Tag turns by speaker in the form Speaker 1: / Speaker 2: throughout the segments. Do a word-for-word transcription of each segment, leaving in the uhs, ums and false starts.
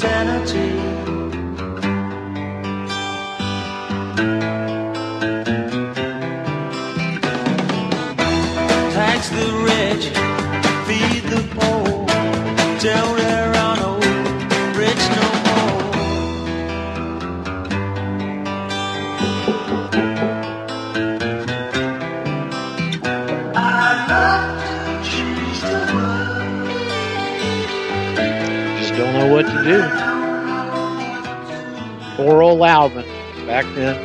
Speaker 1: sanity. Tax the rich, feed the poor, till there are no rich no more. I love to change the world.
Speaker 2: Just don't know what to do. Poor old Alvin back then.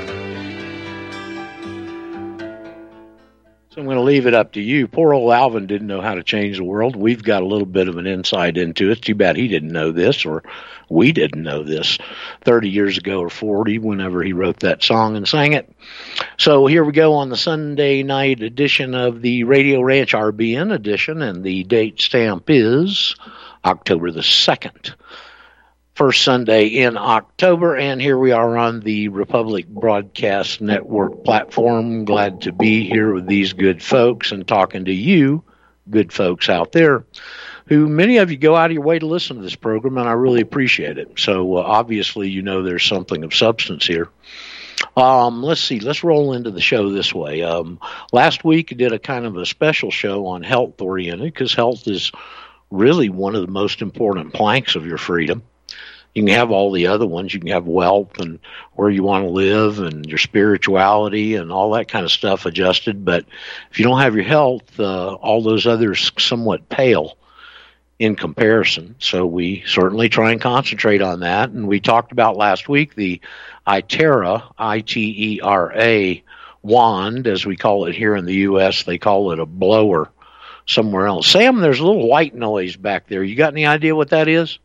Speaker 2: So I'm going to leave it up to you. Poor old Alvin didn't know how to change the world. We've got a little bit of an insight into it. Too bad he didn't know this, or we didn't know this thirty years ago or forty, whenever he wrote that song and sang it. So here we go on the Sunday night edition of the Radio Ranch R B N edition, and the date stamp is October the second. First Sunday in October, and here we are on the Republic Broadcast Network platform. Glad to be here with these good folks and talking to you, good folks out there, who many of you go out of your way to listen to this program, and I really appreciate it. So uh, obviously, you know there's something of substance here. Um, let's see, let's roll into the show this way. Um, last week I did a kind of a special show on health-oriented, because health is really one of the most important planks of your freedom. You can have all the other ones. You can have wealth and where you want to live and your spirituality and all that kind of stuff adjusted. But if you don't have your health, uh, all those others somewhat pale in comparison. So we certainly try and concentrate on that. And we talked about last week the iTera, I T E R A, wand, as we call it here in the U S. They call it a blower somewhere else. Sam, there's a little white noise back there. You got any idea what that is?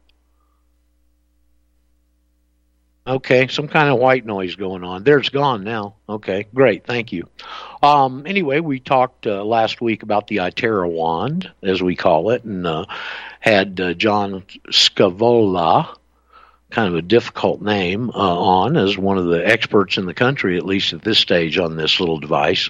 Speaker 2: Okay, some kind of white noise going on. There, it's gone now. Okay, great, thank you. Um, anyway, we talked uh, last week about the iTera wand, as we call it, and uh, had uh, John Scavola, kind of a difficult name, uh, on as one of the experts in the country, at least at this stage, on this little device.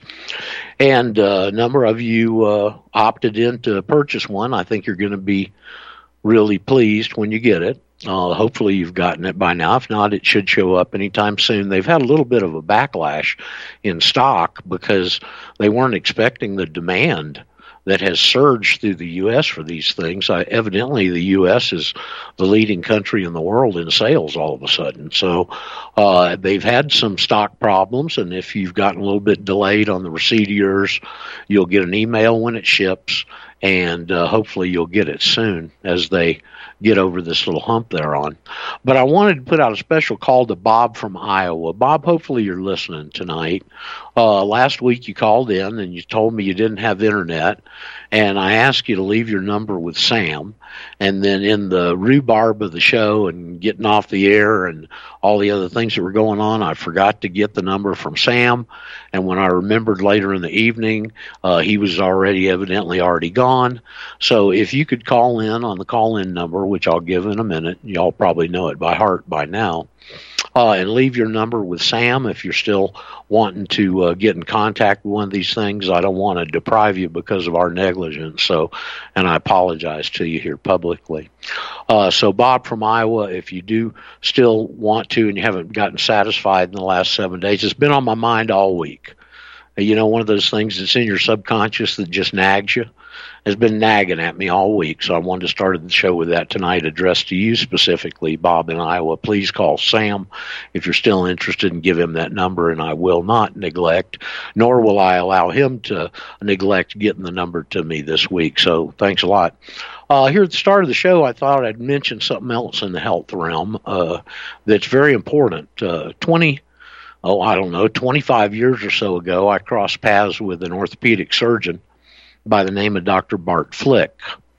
Speaker 2: And uh, a number of you uh, opted in to purchase one. I think you're going to be really pleased when you get it. Uh, hopefully you've gotten it by now. If not, it should show up anytime soon. They've had a little bit of a backlash in stock because they weren't expecting the demand that has surged through the U S for these things. Uh, evidently, the U S is the leading country in the world in sales all of a sudden. So uh, they've had some stock problems, and if you've gotten a little bit delayed on the receipt of yours, you'll get an email when it ships, and uh, hopefully you'll get it soon as they get over this little hump they're on. But I wanted to put out a special call to Bob from Iowa. Bob, hopefully you're listening tonight. Uh, last week you called in and you told me you didn't have internet, and I asked you to leave your number with Sam. And then in the rhubarb of the show and getting off the air and all the other things that were going on, I forgot to get the number from Sam. And when I remembered later in the evening, uh, he was already evidently already gone. So if you could call in on the call-in number, which I'll give in a minute, y'all probably know it by heart by now, uh, and leave your number with Sam if you're still wanting to uh, get in contact with one of these things. I don't want to deprive you because of our negligence, so, and I apologize to you here publicly. Uh, so Bob from Iowa, if you do still want to and you haven't gotten satisfied in the last seven days, it's been on my mind all week. You know, one of those things that's in your subconscious that just nags you, has been nagging at me all week. So I wanted to start the show with that tonight, addressed to you specifically, Bob in Iowa. Please call Sam if you're still interested, and give him that number, and I will not neglect, nor will I allow him to neglect getting the number to me this week. So thanks a lot. Uh, here at the start of the show, I thought I'd mention something else in the health realm uh, that's very important. Uh, twenty Oh, I don't know, twenty-five years or so ago, I crossed paths with an orthopedic surgeon by the name of Doctor Bart Flick.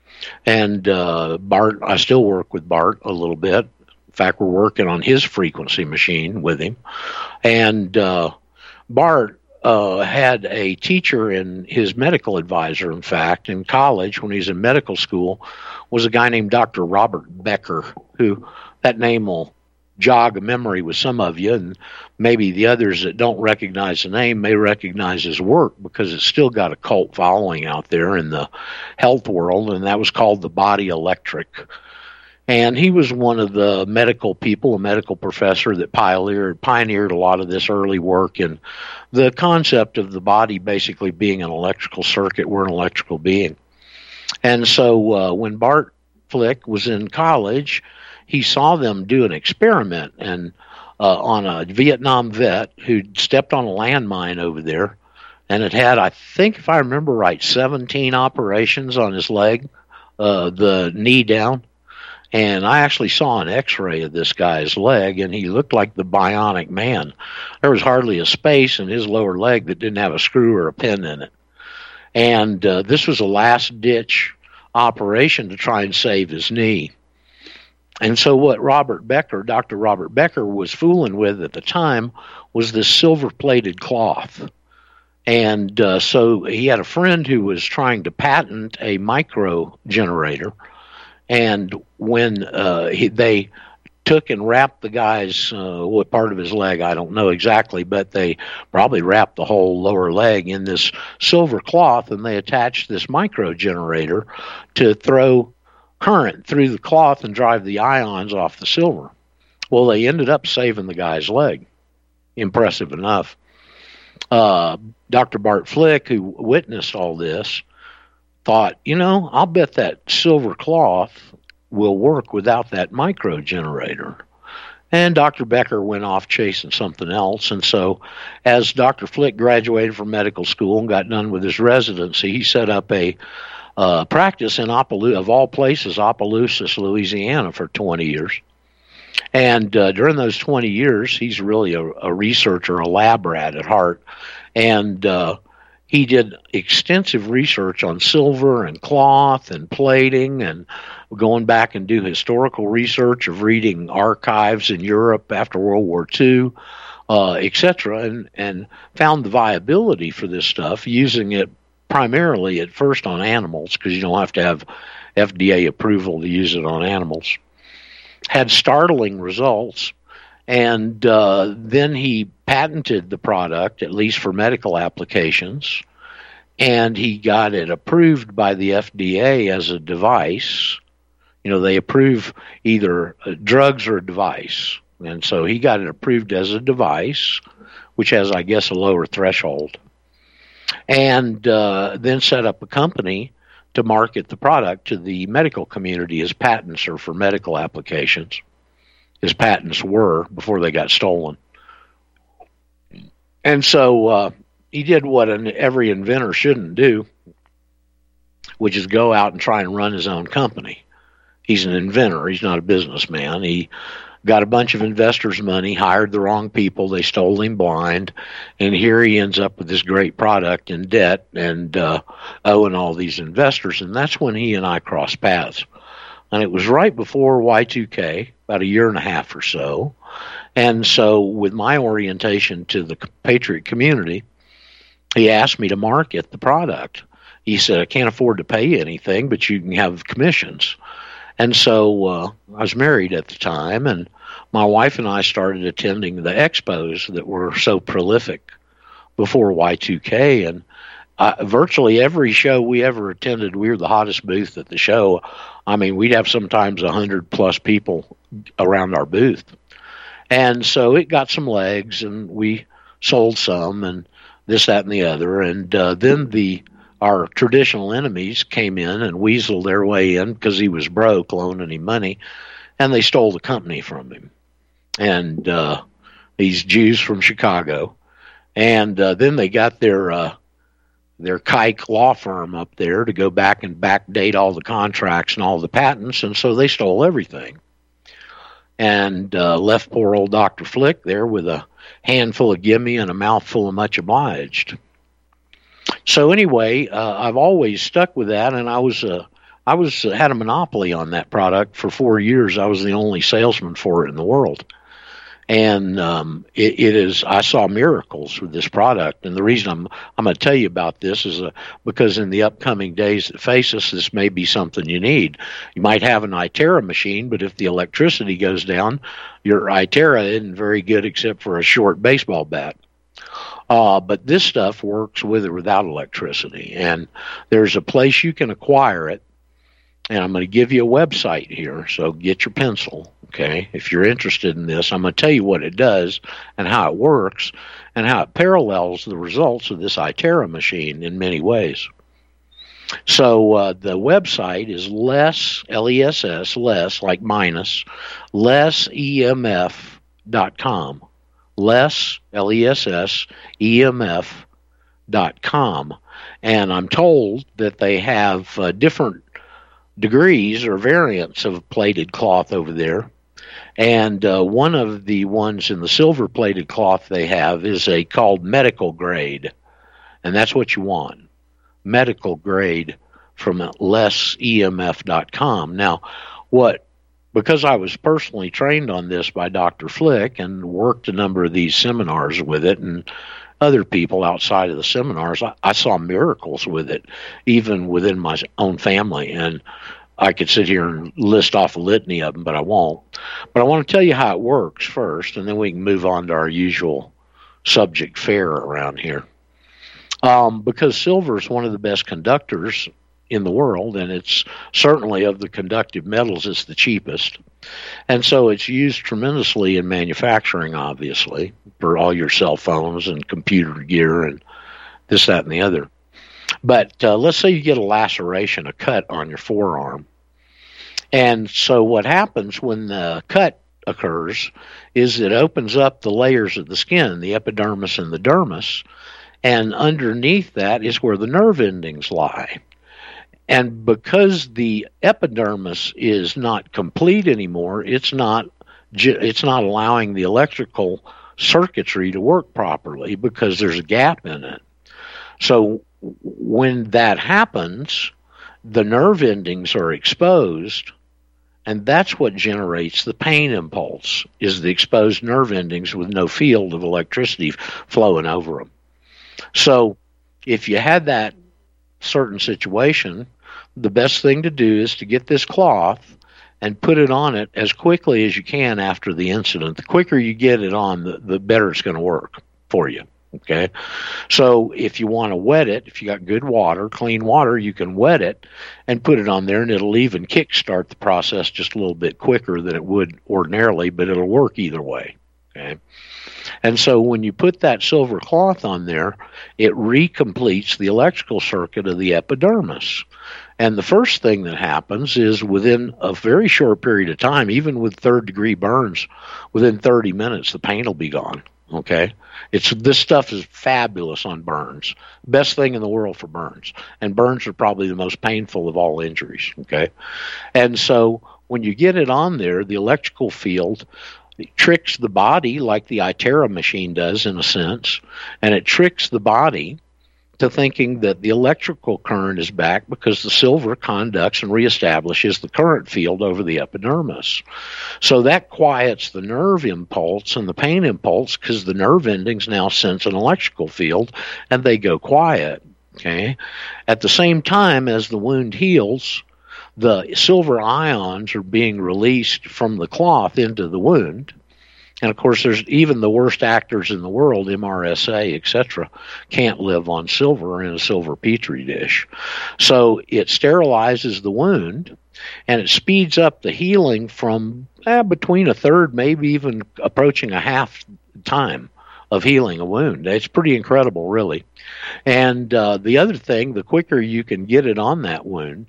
Speaker 2: And uh, Bart, I still work with Bart a little bit. In fact, we're working on his frequency machine with him. And uh, Bart uh, had a teacher and his medical advisor, in fact, in college when he was in medical school, was a guy named Doctor Robert Becker, who that name will jog a memory with some of you, and maybe the others that don't recognize the name may recognize his work because it's still got a cult following out there in the health world, and that was called the Body Electric. And he was one of the medical people, a medical professor that pioneered, pioneered a lot of this early work in the concept of the body basically being an electrical circuit. We're an electrical being. And so uh, when Bart Flick was in college, he saw them do an experiment and uh, on a Vietnam vet who'd stepped on a landmine over there and had had, I think if I remember right, seventeen operations on his leg, uh, the knee down. And I actually saw an x-ray of this guy's leg, and he looked like the Bionic Man. There was hardly a space in his lower leg that didn't have a screw or a pin in it. And uh, this was a last-ditch operation to try and save his knee. And so what Robert Becker, Doctor Robert Becker, was fooling with at the time was this silver-plated cloth. And uh, so he had a friend who was trying to patent a micro generator. And when uh, he, they took and wrapped the guy's, uh, what part of his leg, I don't know exactly, but they probably wrapped the whole lower leg in this silver cloth, and they attached this micro generator to throw current through the cloth and drive the ions off the silver. Well, they ended up saving the guy's leg. Impressive enough. Uh, Doctor Bart Flick, who witnessed all this, thought, you know, I'll bet that silver cloth will work without that micro generator. And Doctor Becker went off chasing something else. And so as Doctor Flick graduated from medical school and got done with his residency, he set up a uh, practice in Opelousas, of all places, Opelousas, Louisiana, for twenty years. And uh, during those twenty years, he's really a, a researcher, a lab rat at heart. And uh, he did extensive research on silver and cloth and plating and going back and do historical research of reading archives in Europe after World War Two, uh, et cetera, and, and found the viability for this stuff, using it primarily at first on animals, because you don't have to have F D A approval to use it on animals. Had startling results. And uh, then he patented the product, at least for medical applications, and he got it approved by the F D A as a device. You know, they approve either drugs or a device. And so he got it approved as a device, which has, I guess, a lower threshold. And uh, then set up a company to market the product to the medical community. His patents are for medical applications. His patents were before they got stolen. And so uh, he did what an, every inventor shouldn't do, which is go out and try and run his own company. He's an inventor. He's not a businessman. He got a bunch of investors' money, hired the wrong people. They stole him blind. And here he ends up with this great product in debt and uh, owing all these investors. And that's when he and I crossed paths. And it was right before Y two K, about a year and a half or so. And so with my orientation to the Patriot community, he asked me to market the product. He said, I can't afford to pay you anything, but you can have commissions. And so uh, I was married at the time, and my wife and I started attending the expos that were so prolific before Y two K. And uh, virtually every show we ever attended, we were the hottest booth at the show. I mean, we'd have sometimes one hundred plus people around our booth. And so it got some legs, and we sold some, and this, that, and the other. And uh, then the our traditional enemies came in and weaseled their way in because he was broke, loaning him money, and they stole the company from him. And uh, these Jews from Chicago. And uh, then they got their uh, their Kike law firm up there to go back and backdate all the contracts and all the patents, and so they stole everything. And uh, left poor old Doctor Flick there with a handful of gimme and a mouthful of much obliged. So anyway, uh, I've always stuck with that, and I was uh, I was uh, had a monopoly on that product for four years. I was the only salesman for it in the world. And um, it, it is. I saw miracles with this product, and the reason I'm I'm going to tell you about this is uh, because in the upcoming days that face us, this may be something you need. You might have an iTerra machine, but if the electricity goes down, your iTerra isn't very good except for a short baseball bat. Uh, but this stuff works with or without electricity, and there's a place you can acquire it And I'm going to give you a website here, so get your pencil, okay? If you're interested in this, I'm going to tell you what it does and how it works and how it parallels the results of this iTerra machine in many ways. So uh, the website is less, L E S S, less, like minus, less E M F dot com. Less, L E S S, E M F dot com. And I'm told that they have uh, different degrees or variants of plated cloth over there. And uh, one of the ones in the silver plated cloth they have is a called medical grade. And that's what you want. Medical grade from less E M F dot com. Now, what, because I was personally trained on this by Doctor Flick and worked a number of these seminars with it, and other people outside of the seminars, I, I saw miracles with it, even within my own family. And I could sit here and list off a litany of them, but I won't. But I want to tell you how it works first, and then we can move on to our usual subject fare around here. Um, because silver is one of the best conductors in the world, and it's certainly of the conductive metals, it's the cheapest. And so it's used tremendously in manufacturing, obviously, for all your cell phones and computer gear and this, that, and the other. But uh, let's say you get a laceration, a cut on your forearm. And so what happens when the cut occurs is it opens up the layers of the skin, the epidermis and the dermis, and underneath that is where the nerve endings lie. And because the epidermis is not complete anymore, it's not it's not allowing the electrical circuitry to work properly because there's a gap in it. So when that happens, the nerve endings are exposed, and that's what generates the pain impulse, is the exposed nerve endings with no field of electricity flowing over them. So if you had that certain situation, the best thing to do is to get this cloth and put it on it as quickly as you can after the incident. The quicker you get it on, the, the better it's going to work for you. Okay, so if you want to wet it, if you got good water, clean water, you can wet it and put it on there, and it'll even kickstart the process just a little bit quicker than it would ordinarily, but it'll work either way. Okay, and so when you put that silver cloth on there, it recompletes the electrical circuit of the epidermis. And the first thing that happens is within a very short period of time, even with third degree burns, within thirty minutes, the pain will be gone. Okay, it's this stuff is fabulous on burns. Best thing in the world for burns, and burns are probably the most painful of all injuries. Okay, and so when you get it on there, the electrical field tricks the body like the iTerra machine does in a sense, and it tricks the body to thinking that the electrical current is back because the silver conducts and reestablishes the current field over the epidermis. So that quiets the nerve impulse and the pain impulse because the nerve endings now sense an electrical field and they go quiet. Okay. At the same time as the wound heals, the silver ions are being released from the cloth into the wound. And, of course, there's even the worst actors in the world, M R S A, et cetera, can't live on silver in a silver petri dish. So it sterilizes the wound, and it speeds up the healing from eh, between a third, maybe even approaching a half time of healing a wound. It's pretty incredible, really. And uh, the other thing, the quicker you can get it on that wound,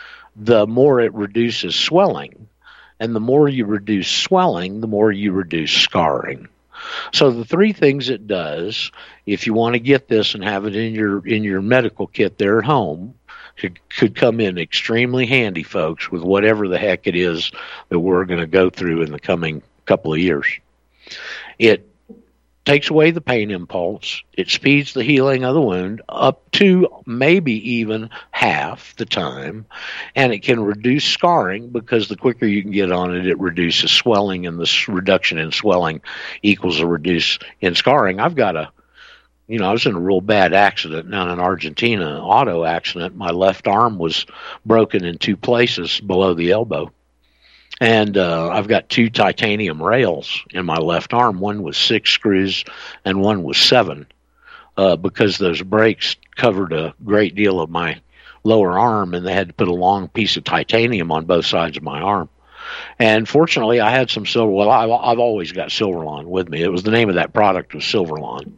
Speaker 2: the more it reduces swelling. And the more you reduce swelling, the more you reduce scarring. So the three things it does, if you want to get this and have it in your in your medical kit there at home, could, could come in extremely handy, folks, with whatever the heck it is that we're going to go through in the coming couple of years. It takes away the pain impulse. It speeds the healing of the wound up to maybe even half the time. And it can reduce scarring because the quicker you can get on it, it reduces swelling, and this reduction in swelling equals a reduce in scarring. I've got a, you know, I was in a real bad accident down in Argentina, an auto accident. My left arm was broken in two places below the elbow. And uh, I've got two titanium rails in my left arm. One was six screws and one was seven uh, because those brakes covered a great deal of my lower arm, and they had to put a long piece of titanium on both sides of my arm. And fortunately, I had some silver. Well, I, I've always got Silverlon with me. It was the name of that product was Silverlon.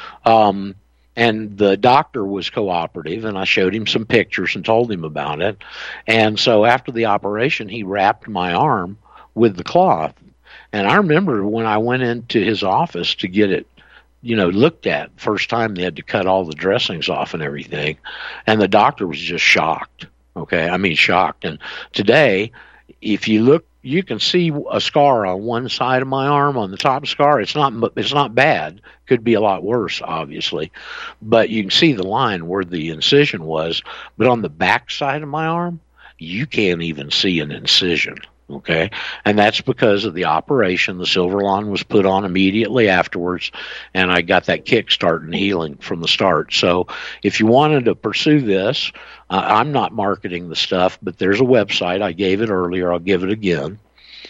Speaker 2: Um, and the doctor was cooperative, and I showed him some pictures and told him about it. And so after the operation, he wrapped my arm with the cloth. And I remember when I went into his office to get it, you know, looked at, first time they had to cut all the dressings off and everything. And the doctor was just shocked. Okay. I mean, shocked. And today, if you look, you can see a scar on one side of my arm, on the top scar. It's not, it's not bad. Could be a lot worse, obviously, but you can see the line where the incision was. But on the back side of my arm, you can't even see an incision. Okay, and that's because of the operation. The Silverlon was put on immediately afterwards, and I got that kickstart and healing from the start. So if you wanted to pursue this, uh, I'm not marketing the stuff, but there's a website. I gave it earlier. I'll give it again.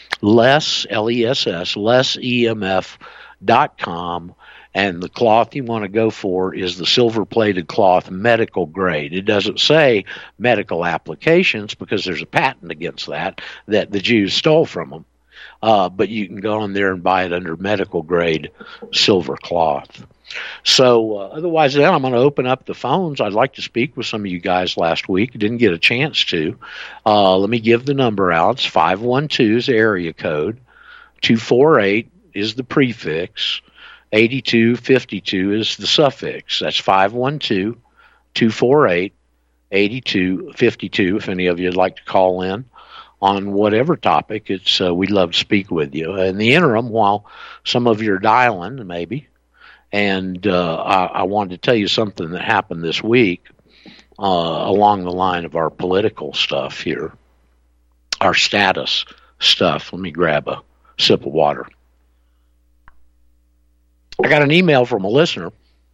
Speaker 2: Less, L E S S, less E M F dot com. And the cloth you want to go for is the silver-plated cloth medical grade. It doesn't say medical applications because there's a patent against that that the Jews stole from them. Uh, but you can go on there and buy it under medical grade silver cloth. So uh, otherwise, then I'm going to open up the phones. I'd like to speak with some of you guys last week. Didn't get a chance to. Uh, let me give the number out. It's five one two is the area code. two four eight is the prefix. eighty-two fifty-two is the suffix. That's five one two, two four eight, eighty-two fifty-two. If any of you would like to call in on whatever topic, it's uh, we'd love to speak with you. In the interim, while some of you are dialing, maybe, and uh, I, I wanted to tell you something that happened this week uh, along the line of our political stuff here, our status stuff. Let me grab a sip of water. I got an email from a listener,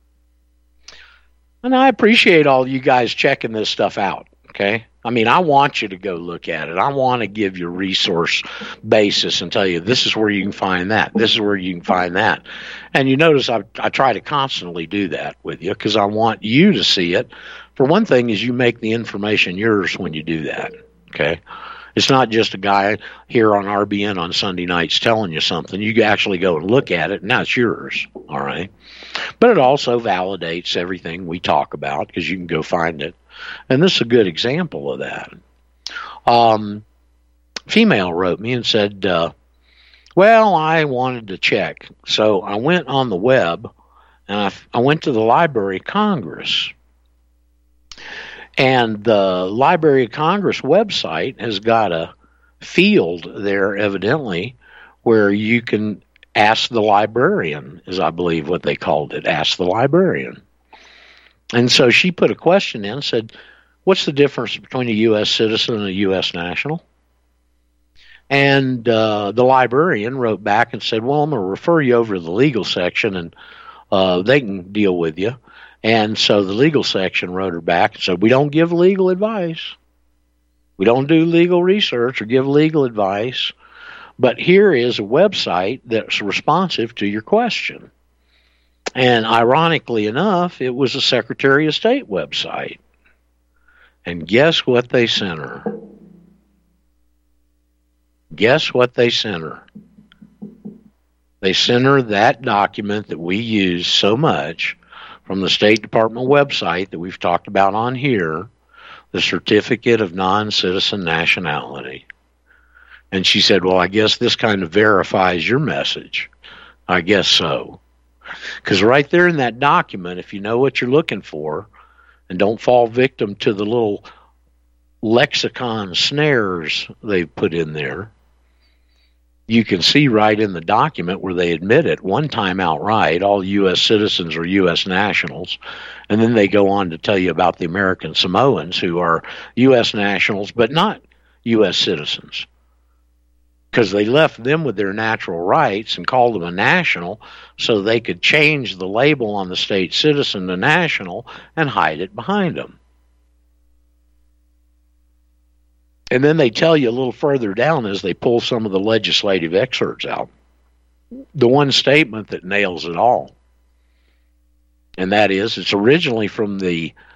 Speaker 2: and I appreciate all you guys checking this stuff out, okay? I mean, I want you to go look at it. I want to give you resource basis and tell you this is where you can find that. This is where you can find that. And you notice I, I try to constantly do that with you because I want you to see it. For one thing is you make the information yours when you do that, okay? It's not just a guy here on R B N on Sunday nights telling you something. You actually go and look at it, and now it's yours, all right? But it also validates everything we talk about because you can go find it. And this is a good example of that. Um, female wrote me and said, uh, well, I wanted to check. So I went on the web, and I, I went to the Library of Congress. And the Library of Congress website has got a field there, evidently, where you can ask the librarian, is I believe what they called it, ask the librarian. And so she put a question in, said, what's the difference between a U S citizen and a U S national? And uh, the librarian wrote back and said, well, I'm going to refer you over to the legal section, and uh, they can deal with you. And so the legal section wrote her back and said, we don't give legal advice. We don't do legal research or give legal advice. But here is a website that's responsive to your question. And ironically enough, it was a Secretary of State website. And guess what they sent her? Guess what they sent her? They sent her that document that we use so much from the State Department website that we've talked about on here, the Certificate of Non-Citizen Nationality. And she said, well, I guess this kind of verifies your message. I guess so. Because right there in that document, if you know what you're looking for, and don't fall victim to the little lexicon snares they've put in there, you can see right in the document where they admit it one time outright, all U S citizens are U S nationals. And then they go on to tell you about the American Samoans who are U S nationals, but not U S citizens. Because they left them with their natural rights and called them a national so they could change the label on the state citizen to national and hide it behind them. And then they tell you a little further down as they pull some of the legislative excerpts out, the one statement that nails it all. And that is, it's originally from the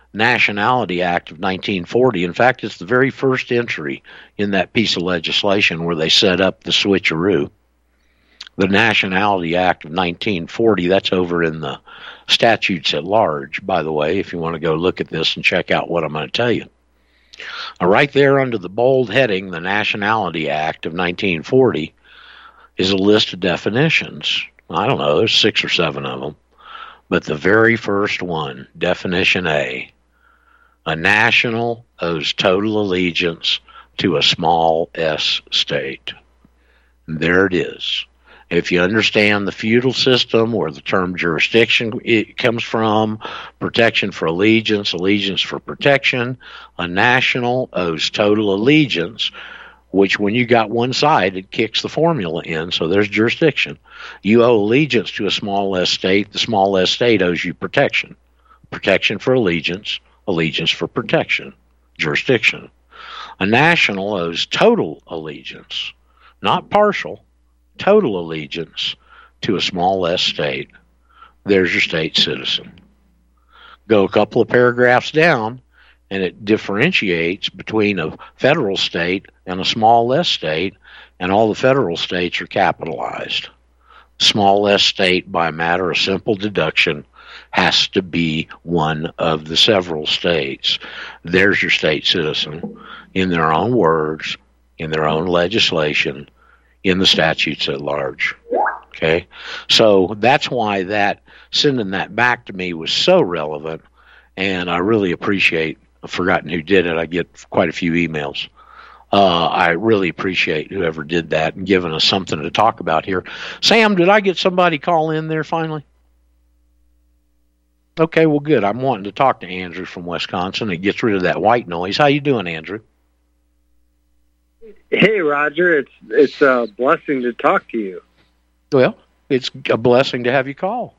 Speaker 2: Nationality Act of nineteen forty. In fact, it's the very first entry in that piece of legislation where they set up the switcheroo. The Nationality Act of nineteen forty, that's over in the statutes at large, by the way, if you want to go look at this and check out what I'm going to tell you. Now, right there under the bold heading, the Nationality Act of nineteen forty, is a list of definitions. I don't know, there's six or seven of them. But the very first one, definition A, a national owes total allegiance to a small s state. And there it is. If you understand the feudal system, where the term jurisdiction it comes from, protection for allegiance, allegiance for protection, a national owes total allegiance, which when you got one side, it kicks the formula in, so there's jurisdiction. You owe allegiance to a small s state. The small s state owes you protection. Protection for allegiance, allegiance for protection, jurisdiction. A national owes total allegiance, not partial, total allegiance to a small s state. There's your state citizen. Go a couple of paragraphs down, and it differentiates between a federal state and a small s state, and all the federal states are capitalized. Small s state, by matter of simple deduction, has to be one of the several states. There's your state citizen, in their own words, in their own legislation, in the statutes at large. Okay? So that's why that sending that back to me was so relevant, and I really appreciate, I've forgotten who did it, I get quite a few emails. Uh, I really appreciate whoever did that and giving us something to talk about here. Sam, did I get somebody call in there finally? Okay, well, good. I'm wanting to talk to Andrew from Wisconsin. It gets rid of that white noise. How you doing, Andrew?
Speaker 3: Hey, Roger. It's it's a blessing to talk to you.
Speaker 2: Well, it's a blessing to have you call.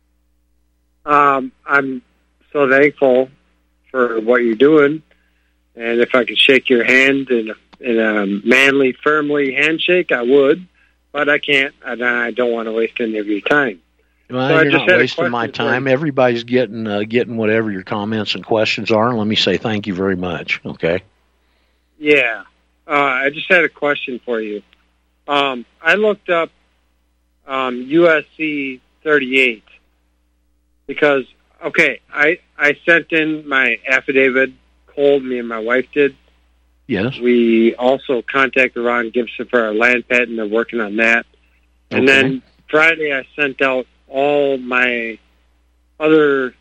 Speaker 3: Um, I'm so thankful for what you're doing, and if I could shake your hand in a, in a manly, firmly handshake, I would, but I can't, and I don't want to waste any of your time.
Speaker 2: Well,
Speaker 3: so
Speaker 2: you're not wasting my time. Everybody's getting uh, getting whatever your comments and questions are, and let me say thank you very much. Okay.
Speaker 3: Yeah, uh, I just had a question for you. Um, I looked up um, U S C thirty-eight because, okay, I I sent in my affidavit cold. Me and my wife did.
Speaker 2: Yes.
Speaker 3: We also contacted Ron Gibson for our land patent. They're working on that. And
Speaker 2: okay.
Speaker 3: then Friday I sent out all my other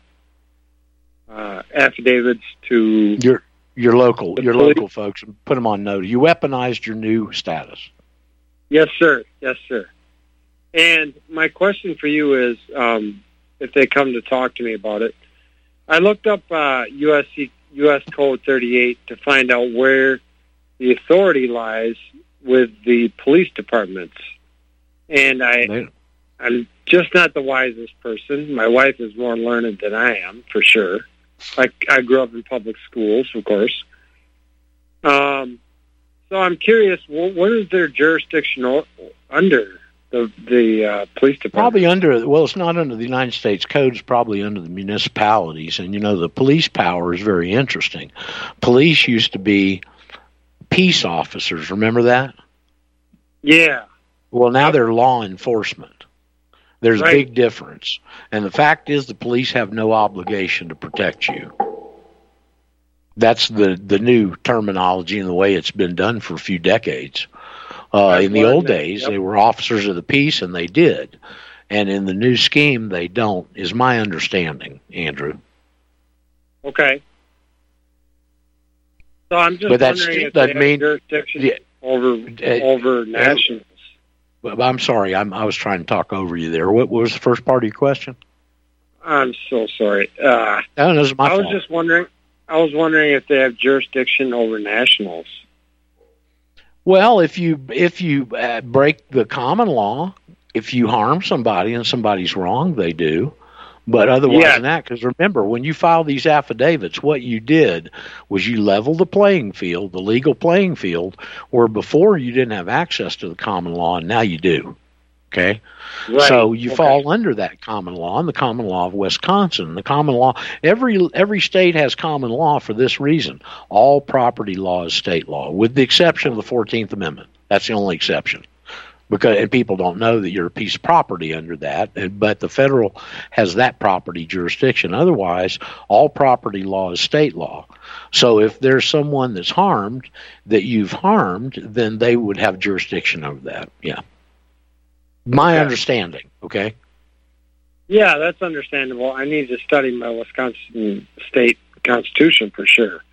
Speaker 3: uh, affidavits to
Speaker 2: your your local your
Speaker 3: police.
Speaker 2: local folks and put them on notice. You weaponized your new status.
Speaker 3: Yes, sir. Yes, sir. And my question for you is, um, if they come to talk to me about it, I looked up uh, U S C U S Code thirty-eight to find out where the authority lies with the police departments, and I.
Speaker 2: They,
Speaker 3: I'm just not the wisest person. My wife is more learned than I am, for sure. I, I grew up in public schools, of course. Um, so I'm curious, what, what is their jurisdiction o- under the the uh, police department?
Speaker 2: Probably under, well, it's not under the United States Code. It's probably under the municipalities. And, you know, the police power is very interesting. Police used to be peace officers. Remember that?
Speaker 3: Yeah.
Speaker 2: Well, now they're law enforcement. There's a
Speaker 3: right.
Speaker 2: big difference. And the fact is the police have no obligation to protect you. That's the, the new terminology and the way it's been done for a few decades. Uh, in the old days, yep. they were officers of the peace, and they did. And in the new scheme, they don't, is my understanding, Andrew.
Speaker 3: Okay. So I'm just
Speaker 2: but
Speaker 3: wondering if they have
Speaker 2: mean,
Speaker 3: jurisdiction
Speaker 2: yeah,
Speaker 3: over,
Speaker 2: uh,
Speaker 3: over nationals.
Speaker 2: I'm sorry, I'm, I was trying to talk over you there. What, what was the first part of your question?
Speaker 3: I'm so sorry. Uh,
Speaker 2: no, this is my
Speaker 3: I
Speaker 2: fault.
Speaker 3: was just wondering. I was wondering if they have jurisdiction over nationals.
Speaker 2: Well, if you if you uh, break the common law, if you harm somebody and somebody's wrong, they do. But otherwise
Speaker 3: yeah.
Speaker 2: than that, because remember, when you file these affidavits, what you did was you leveled the playing field, the legal playing field, where before you didn't have access to the common law, and now you do. Okay.
Speaker 3: Right.
Speaker 2: So you
Speaker 3: Okay.
Speaker 2: fall under that common law and the common law of Wisconsin. The common law, every every state has common law for this reason. All property law is state law, with the exception of the fourteenth Amendment. That's the only exception. Because and people don't know that you're a piece of property under that, and, but the federal has that property jurisdiction. Otherwise, all property law is state law. So if there's someone that's harmed that you've harmed, then they would have jurisdiction over that. Yeah. My
Speaker 3: Okay.
Speaker 2: understanding, okay?
Speaker 3: Yeah, that's understandable. I need to study my Wisconsin state constitution for sure.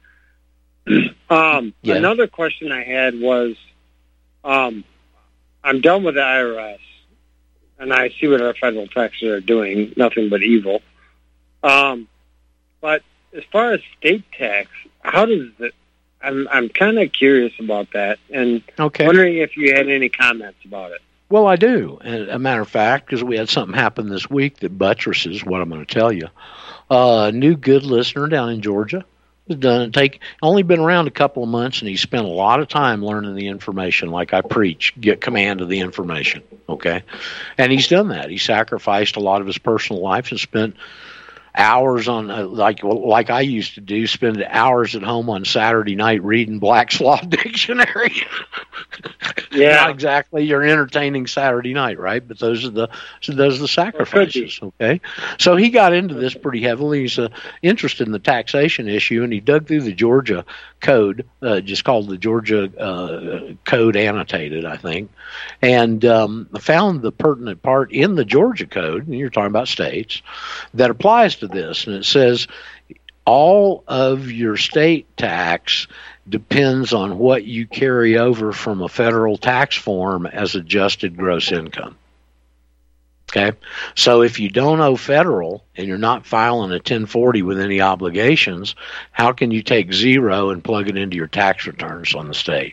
Speaker 3: um,
Speaker 2: Yeah.
Speaker 3: Another question I had was, um, I'm done with the I R S, and I see what our federal taxes are doing, nothing but evil. Um, but as far as state tax, how does it, I'm, I'm kind of curious about that, and
Speaker 2: Okay.
Speaker 3: wondering if you had any comments about it.
Speaker 2: Well, I do. And a matter of fact, because we had something happen this week that buttresses what I'm going to tell you. Uh, a new good listener down in Georgia has done take only been around a couple of months, and he spent a lot of time learning the information, like I preach, get command of the information. Okay, and he's done that. He sacrificed a lot of his personal life and spent hours on uh, like like I used to do, spend hours at home on Saturday night reading Black's Law Dictionary.
Speaker 3: Yeah.
Speaker 2: Not exactly your entertaining Saturday night, right? But those are the so those are the sacrifices. Okay, so he got into this pretty heavily. He's uh, interested in the taxation issue, and he dug through the Georgia code, uh, just called the Georgia uh, Code Annotated, I think, and um, found the pertinent part in the Georgia Code. And you're talking about states that applies to this, and it says all of your state tax depends on what you carry over from a federal tax form as adjusted gross income. Okay, so if you don't owe federal and you're not filing a ten forty with any obligations, how can you take zero and plug it into your tax returns on the state?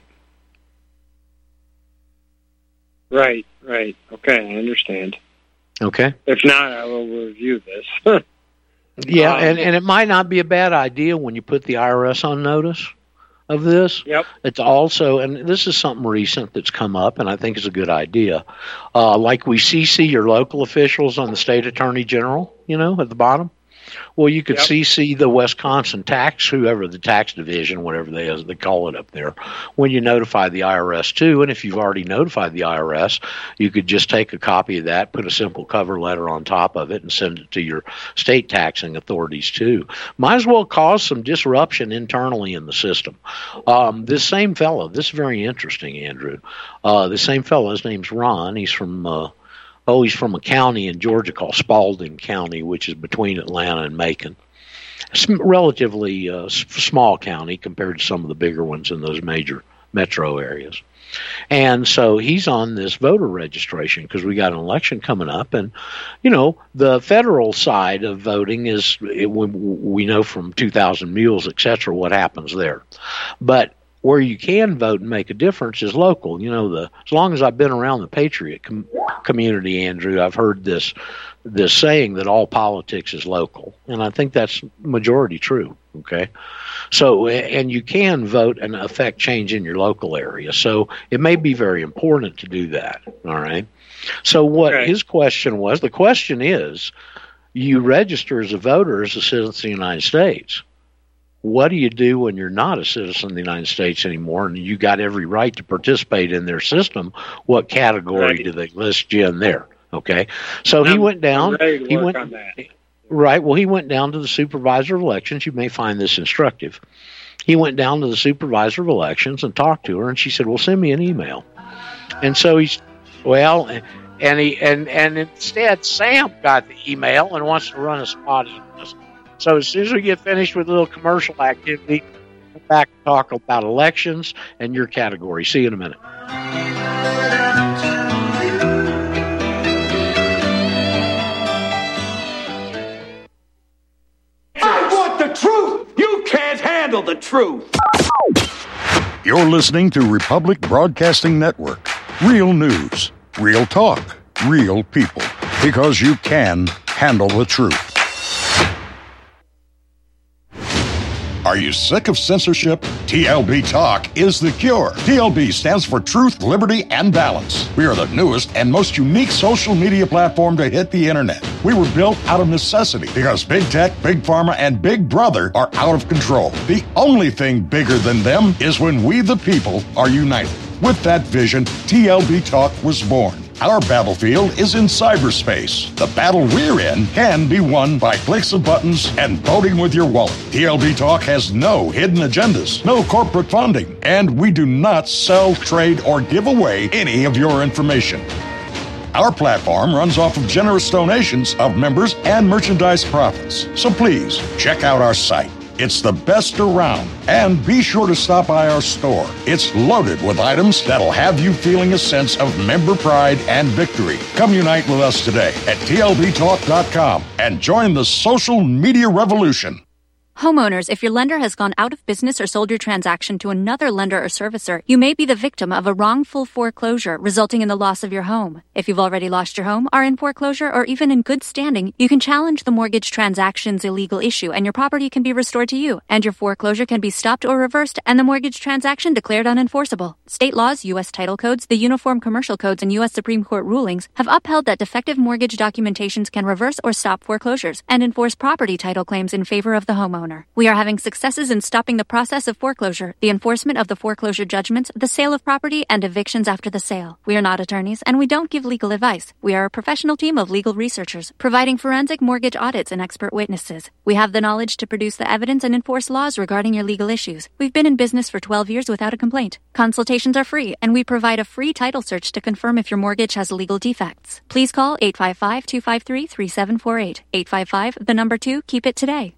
Speaker 3: Right, right. Okay, I understand.
Speaker 2: Okay.
Speaker 3: If not, I will review this.
Speaker 2: Yeah,
Speaker 3: Um,
Speaker 2: and, and it might not be a bad idea when you put the I R S on notice of this.
Speaker 3: Yep.
Speaker 2: It's also, and this is something recent that's come up, and I think is a good idea. Uh, like we C C your local officials on the state attorney general, you know, at the bottom. Well, you could
Speaker 3: Yep.
Speaker 2: C C the Wisconsin tax, whoever the tax division, whatever they is, they call it up there, when you notify the I R S too. And if you've already notified the I R S, you could just take a copy of that, put a simple cover letter on top of it, and send it to your state taxing authorities too. Might as well cause some disruption internally in the system. Um, this same fellow, this is very interesting, Andrew. Uh, the same fellow, his name's Ron. He's from uh, Oh, he's from a county in Georgia called Spalding County, which is between Atlanta and Macon. It's a relatively uh, s- small county compared to some of the bigger ones in those major metro areas. And so he's on this voter registration because we got an election coming up. And, you know, the federal side of voting is, it, we, we know from two thousand Mules, et cetera, what happens there. But where you can vote and make a difference is local. You know, the as long as I've been around the Patriot com- community, Andrew, I've heard this this saying that all politics is local, and I think that's majority true. Okay, so and you can vote and affect change in your local area. So it may be very important to do that. All right. So what
Speaker 3: Okay.
Speaker 2: his question was, the question is, you register as a voter as a citizen of the United States. What do you do when you're not a citizen of the United States anymore and you got every right to participate in their system? What category
Speaker 3: Right.
Speaker 2: do they list you in there? Okay. So
Speaker 3: And
Speaker 2: he
Speaker 3: I'm-
Speaker 2: went down.
Speaker 3: I'm ready to
Speaker 2: He
Speaker 3: work
Speaker 2: went
Speaker 3: on that.
Speaker 2: right. Well, he went down to the supervisor of elections. You may find this instructive. He went down to the supervisor of elections and talked to her, and she said, "Well, send me an email." And so he's, well, and he and and instead Sam got the email and wants to run a spot in this. So as soon as we get finished with a little commercial activity, come back and talk about elections and your category. See you in a minute.
Speaker 4: I want the truth! You can't handle the truth!
Speaker 5: You're listening to Republic Broadcasting Network. Real news, real talk, real people. Because you can handle the truth. Are you sick of censorship? T L B Talk is the cure. T L B stands for Truth, Liberty, and Balance. We are the newest and most unique social media platform to hit the internet. We were built out of necessity because big tech, big pharma, and big brother are out of control. The only thing bigger than them is when we, the people, are united. With that vision, T L B Talk was born. Our battlefield is in cyberspace. The battle we're in can be won by clicks of buttons and voting with your wallet. T L B Talk has no hidden agendas, no corporate funding, and we do not sell, trade, or give away any of your information. Our platform runs off of generous donations of members and merchandise profits. So please, check out our site. It's the best around. And be sure to stop by our store. It's loaded with items that'll have you feeling a sense of member pride and victory. Come unite with us today at T L B talk dot com and join the social media revolution.
Speaker 6: Homeowners, if your lender has gone out of business or sold your transaction to another lender or servicer, you may be the victim of a wrongful foreclosure, resulting in the loss of your home. If you've already lost your home, are in foreclosure, or even in good standing, you can challenge the mortgage transaction's illegal issue, and your property can be restored to you, and your foreclosure can be stopped or reversed, and the mortgage transaction declared unenforceable. State laws, U S title codes, the Uniform Commercial Codes, and U S Supreme Court rulings have upheld that defective mortgage documentations can reverse or stop foreclosures and enforce property title claims in favor of the homeowner. We are having successes in stopping the process of foreclosure, the enforcement of the foreclosure judgments, the sale of property, and evictions after the sale. We are not attorneys, and we don't give legal advice. We are a professional team of legal researchers, providing forensic mortgage audits and expert witnesses. We have the knowledge to produce the evidence and enforce laws regarding your legal issues. We've been in business for twelve years without a complaint. Consultations are free, and we provide a free title search to confirm if your mortgage has legal defects. Please call eight five five, two five three, three seven four eight. eight five five, the number two, keep it today.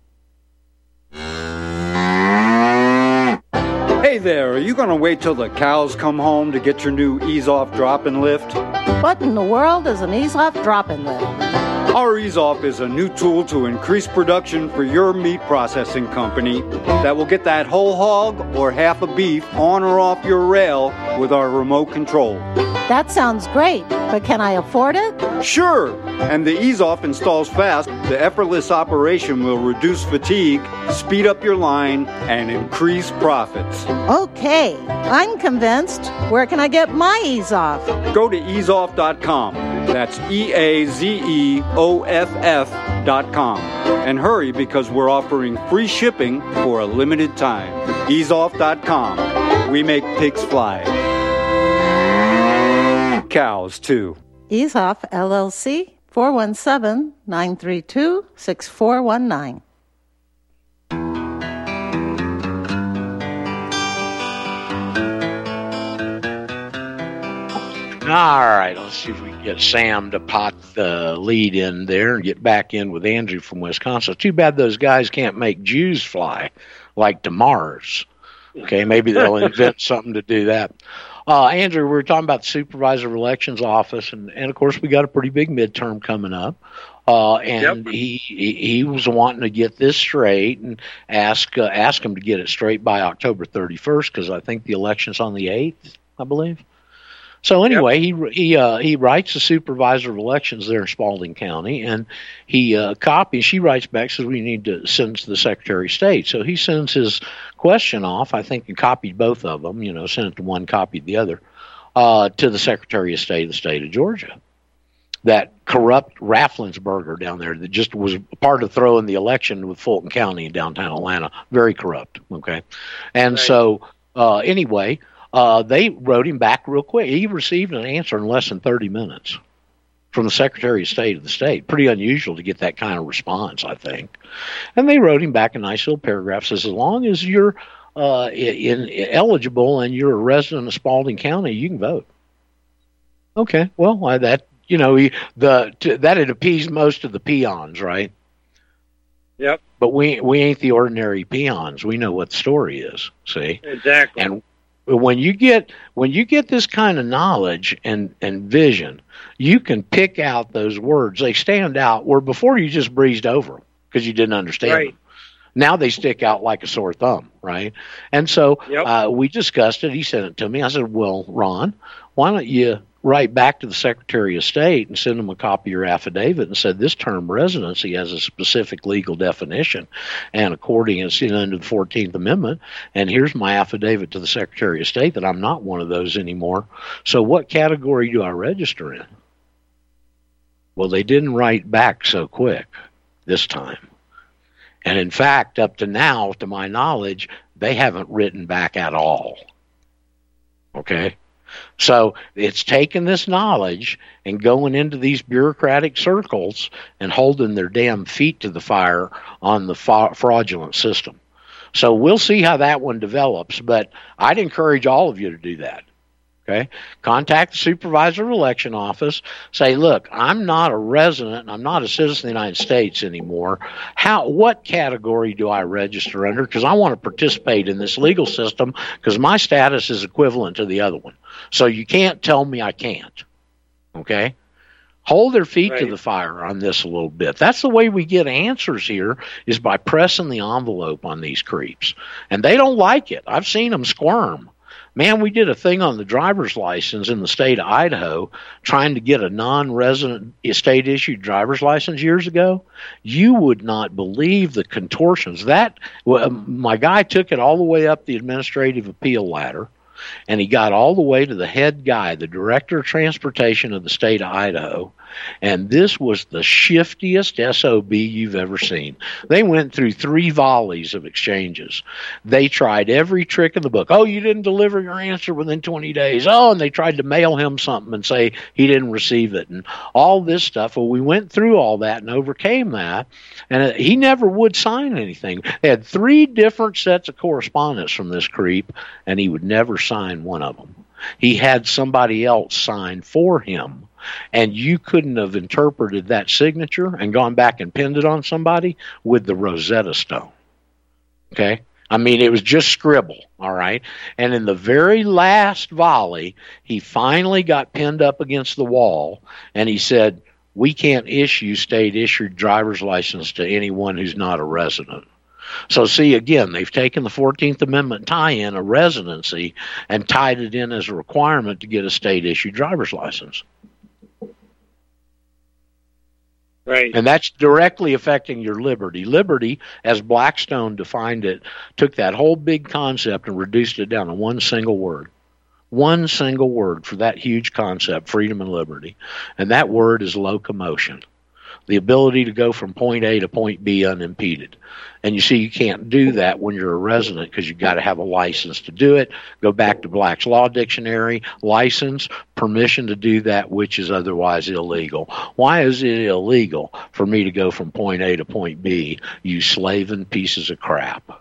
Speaker 7: Hey there, are you going to wait till the cows come home to get your new ease-off drop-and lift?
Speaker 8: What in the world is an ease-off drop-and lift?
Speaker 7: Our ease-off is a new tool to increase production for your meat processing company that will get that whole hog or half a beef on or off your rail with our remote control.
Speaker 8: That sounds great, but can I afford it?
Speaker 7: Sure, and the ease-off installs fast. The effortless operation will reduce fatigue, speed up your line, and increase profits.
Speaker 8: Okay, I'm convinced. Where can I get my ease-off?
Speaker 7: Go to ease off dot com. That's E A Z E O F F dot com. And hurry, because we're offering free shipping for a limited time. ease off dot com. We make pigs fly. Cows, too.
Speaker 8: EaseOff, L L C, four one seven, nine three two, six four one nine.
Speaker 2: All right, let's see if we can get Sam to pot the lead in there and get back in with Andrew from Wisconsin. Too bad those guys can't make Jews fly like to Mars. Okay, maybe they'll invent something to do that. Uh, Andrew, we were talking about the Supervisor of Elections Office, and, and of course, we got a pretty big midterm coming up. Uh, and yep. he, he he was wanting to get this straight and ask uh, ask him to get it straight by October thirty-first, because I think the election's on the eighth, I believe. So anyway, yep. he he uh, he writes the Supervisor of Elections there in Spalding County, and he uh, copies. She writes back, says we need to send to the Secretary of State. So he sends his question off. I think he copied both of them. You know, sent it to one, copied the other, uh, to the Secretary of State of the state of Georgia. That corrupt Rafflensberger down there that just was part of throwing the election with Fulton County in downtown Atlanta. Very corrupt. Okay, and right. so uh, anyway. Uh, they wrote him back real quick. He received an answer in less than thirty minutes from the Secretary of State of the state. Pretty unusual to get that kind of response, I think. And they wrote him back a nice little paragraph. Says, as long as you're uh, in, in, eligible and you're a resident of Spalding County, you can vote. Okay, well, uh, that you know he, the to, that had appeased most of the peons, right?
Speaker 3: Yep.
Speaker 2: But we we ain't the ordinary peons. We know what the story is. See,
Speaker 3: exactly.
Speaker 2: And when you get when you get this kind of knowledge and, and vision, you can pick out those words. They stand out where before you just breezed over them because you didn't understand
Speaker 3: right.
Speaker 2: them. Now they stick out like a sore thumb, right? And so yep. uh, we discussed it. He sent it to me. I said, well, Ron, why don't you write back to the Secretary of State and send them a copy of your affidavit and said this term residency has a specific legal definition, and according it's you know, under the fourteenth Amendment, and here's my affidavit to the Secretary of State that I'm not one of those anymore. So what category do I register in? Well, they didn't write back so quick this time. And in fact, up to now, to my knowledge, they haven't written back at all. Okay? So it's taking this knowledge and going into these bureaucratic circles and holding their damn feet to the fire on the fa- fraudulent system. So we'll see how that one develops, but I'd encourage all of you to do that. Okay, contact the supervisor of election office. Say, look, I'm not a resident. I'm not a citizen of the United States anymore. How? What category do I register under? Because I want to participate in this legal system because my status is equivalent to the other one. So you can't tell me I can't. Okay? Hold their feet right to the fire on this a little bit. That's the way we get answers here is by pressing the envelope on these creeps. And they don't like it. I've seen them squirm. Man, we did a thing on the driver's license in the state of Idaho trying to get a non-resident state-issued driver's license years ago. You would not believe the contortions. That well, my guy took it all the way up the administrative appeal ladder, and he got all the way to the head guy, the director of transportation of the state of Idaho, and this was the shiftiest S O B you've ever seen. They went through three volleys of exchanges. They tried every trick in the book. Oh, you didn't deliver your answer within twenty days. Oh, and they tried to mail him something and say he didn't receive it and all this stuff. Well, we went through all that and overcame that, and he never would sign anything. They had three different sets of correspondence from this creep, and he would never sign one of them. He had somebody else sign for him. And you couldn't have interpreted that signature and gone back and pinned it on somebody with the Rosetta Stone. Okay? I mean, it was just scribble, all right? And in the very last volley, he finally got pinned up against the wall, and he said, we can't issue state-issued driver's license to anyone who's not a resident. So see, again, they've taken the fourteenth Amendment tie-in, a residency, and tied it in as a requirement to get a state-issued driver's license.
Speaker 3: Right.
Speaker 2: And that's directly affecting your liberty. Liberty, as Blackstone defined it, took that whole big concept and reduced it down to one single word. One single word for that huge concept, freedom and liberty. And that word is locomotion. The ability to go from point A to point B unimpeded. And you see, you can't do that when you're a resident because you've got to have a license to do it. Go back to Black's Law Dictionary, license, permission to do that which is otherwise illegal. Why is it illegal for me to go from point A to point B, you slaving pieces of crap?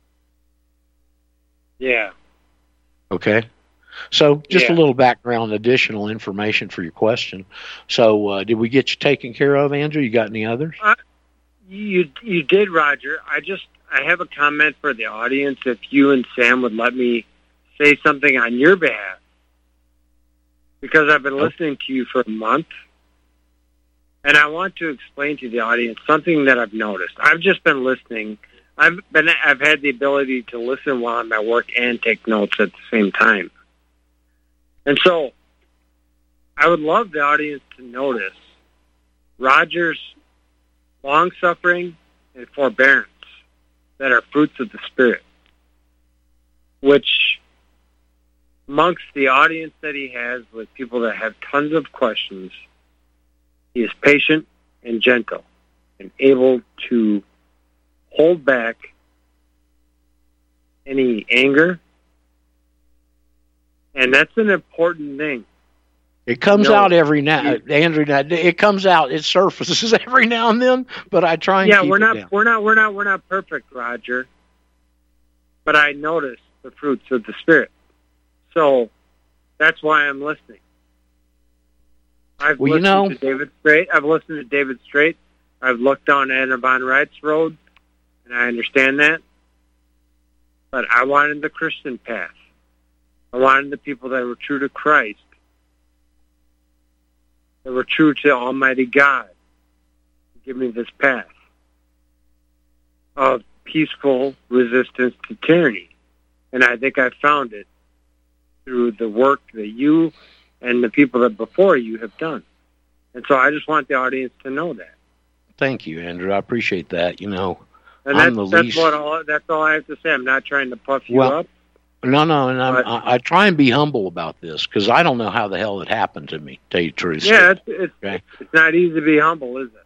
Speaker 3: Yeah.
Speaker 2: Okay? So just
Speaker 3: yeah.
Speaker 2: a little background, additional information for your question. So uh, did we get you taken care of, Andrew? You got any others?
Speaker 3: Uh, you you did, Roger. I just I have a comment for the audience. If you and Sam would let me say something on your behalf, because I've been listening to you for a month, and I want to explain to the audience something that I've noticed. I've just been listening. I've been I've had the ability to listen while I'm at work and take notes at the same time. And so I would love the audience to notice Roger's long-suffering and forbearance that are fruits of the Spirit, which amongst the audience that he has with people that have tons of questions, he is patient and gentle and able to hold back any anger. And that's an important thing.
Speaker 2: It comes
Speaker 3: No.
Speaker 2: out every now, Andrew. It comes out. It surfaces every now and then, but I try and
Speaker 3: yeah,
Speaker 2: keep
Speaker 3: we're
Speaker 2: it
Speaker 3: not,
Speaker 2: down.
Speaker 3: we're not, we're not, we're not perfect, Roger. But I notice the fruits of the Spirit, so that's why I'm listening. I've
Speaker 2: Well, you
Speaker 3: listened
Speaker 2: know-
Speaker 3: to David Strait. I've listened to David Strait. I've looked down Anna von Wright's road, and I understand that. But I wanted the Christian path. I wanted the people that were true to Christ, that were true to Almighty God, to give me this path of peaceful resistance to tyranny. And I think I found it through the work that you and the people that before you have done. And so I just want the audience to know that.
Speaker 2: Thank you, Andrew. I appreciate that. You know,
Speaker 3: and
Speaker 2: I'm
Speaker 3: that's,
Speaker 2: the
Speaker 3: that's
Speaker 2: least.
Speaker 3: What all, that's all I have to say. I'm not trying to puff you
Speaker 2: Well,
Speaker 3: up.
Speaker 2: No, no, and I'm,
Speaker 3: but,
Speaker 2: I, I try and be humble about this because I don't know how the hell it happened to me. Tell you the truth.
Speaker 3: Yeah, it's it's,
Speaker 2: okay?
Speaker 3: it's not easy to be humble, is it?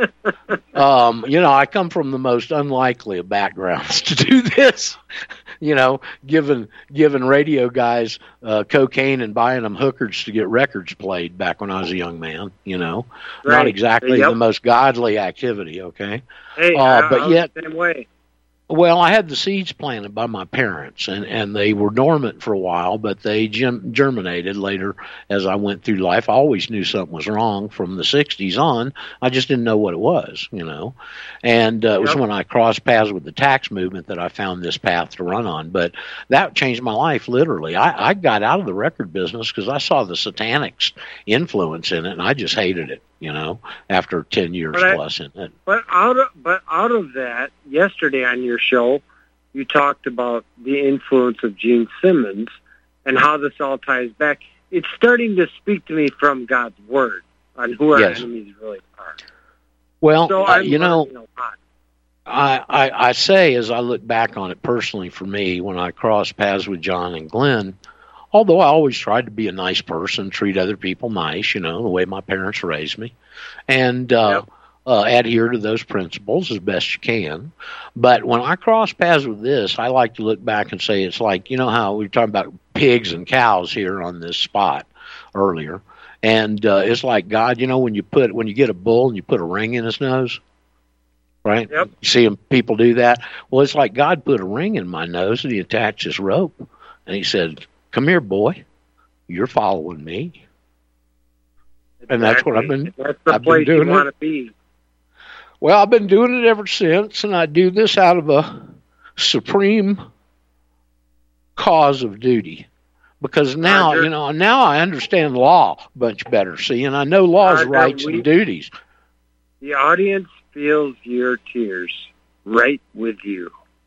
Speaker 2: um, you know, I come from the most unlikely of backgrounds to do this. You know, giving giving radio guys uh, cocaine and buying them hookers to get records played back when I was a young man. You know,
Speaker 3: right.
Speaker 2: Not exactly
Speaker 3: yep.
Speaker 2: the most godly activity. Okay,
Speaker 3: hey,
Speaker 2: uh,
Speaker 3: I,
Speaker 2: but
Speaker 3: I
Speaker 2: yet
Speaker 3: the same way.
Speaker 2: Well, I had the seeds planted by my parents, and, and they were dormant for a while, but they gem- germinated later as I went through life. I always knew something was wrong from the sixties on. I just didn't know what it was, you know. And uh, it was
Speaker 3: Yep.
Speaker 2: when I crossed paths with the tax movement that I found this path to run on. But that changed my life, literally. I, I got out of the record business because I saw the Satanics' influence in it, and I just hated it. You know, after ten years
Speaker 3: But I-
Speaker 2: plus in it.
Speaker 3: But out of but out of that, yesterday on your show, you talked about the influence of Gene Simmons and how this all ties back. It's starting to speak to me from God's Word on who our
Speaker 2: Yes.
Speaker 3: enemies really are.
Speaker 2: Well,
Speaker 3: So
Speaker 2: uh,
Speaker 3: I'm
Speaker 2: you know,
Speaker 3: learning a lot.
Speaker 2: I, I, I say as I look back on it personally for me, when I crossed paths with John and Glenn, although I always tried to be a nice person, treat other people nice, you know, the way my parents raised me, and uh,
Speaker 3: Yep.
Speaker 2: uh, adhere to those principles as best you can. But when I cross paths with this, I like to look back and say it's like, you know how we were talking about pigs and cows here on this spot earlier. And uh, it's like God, you know, when you put when you get a bull and you put a ring in his nose, right?
Speaker 3: Yep.
Speaker 2: You see him, people do that. Well, it's like God put a ring in my nose and he attached this rope, and he said, "Come here, boy. You're following me." And that's what I've been.
Speaker 3: That's the
Speaker 2: I've been
Speaker 3: place you
Speaker 2: doing
Speaker 3: want
Speaker 2: it.
Speaker 3: to be.
Speaker 2: Well, I've been doing it ever since, and I do this out of a supreme cause of duty. Because now,
Speaker 3: Roger.
Speaker 2: you know, now I understand law much better. See, and I know laws,
Speaker 3: Roger,
Speaker 2: rights,
Speaker 3: we-
Speaker 2: and duties.
Speaker 3: The audience feels your tears right with you.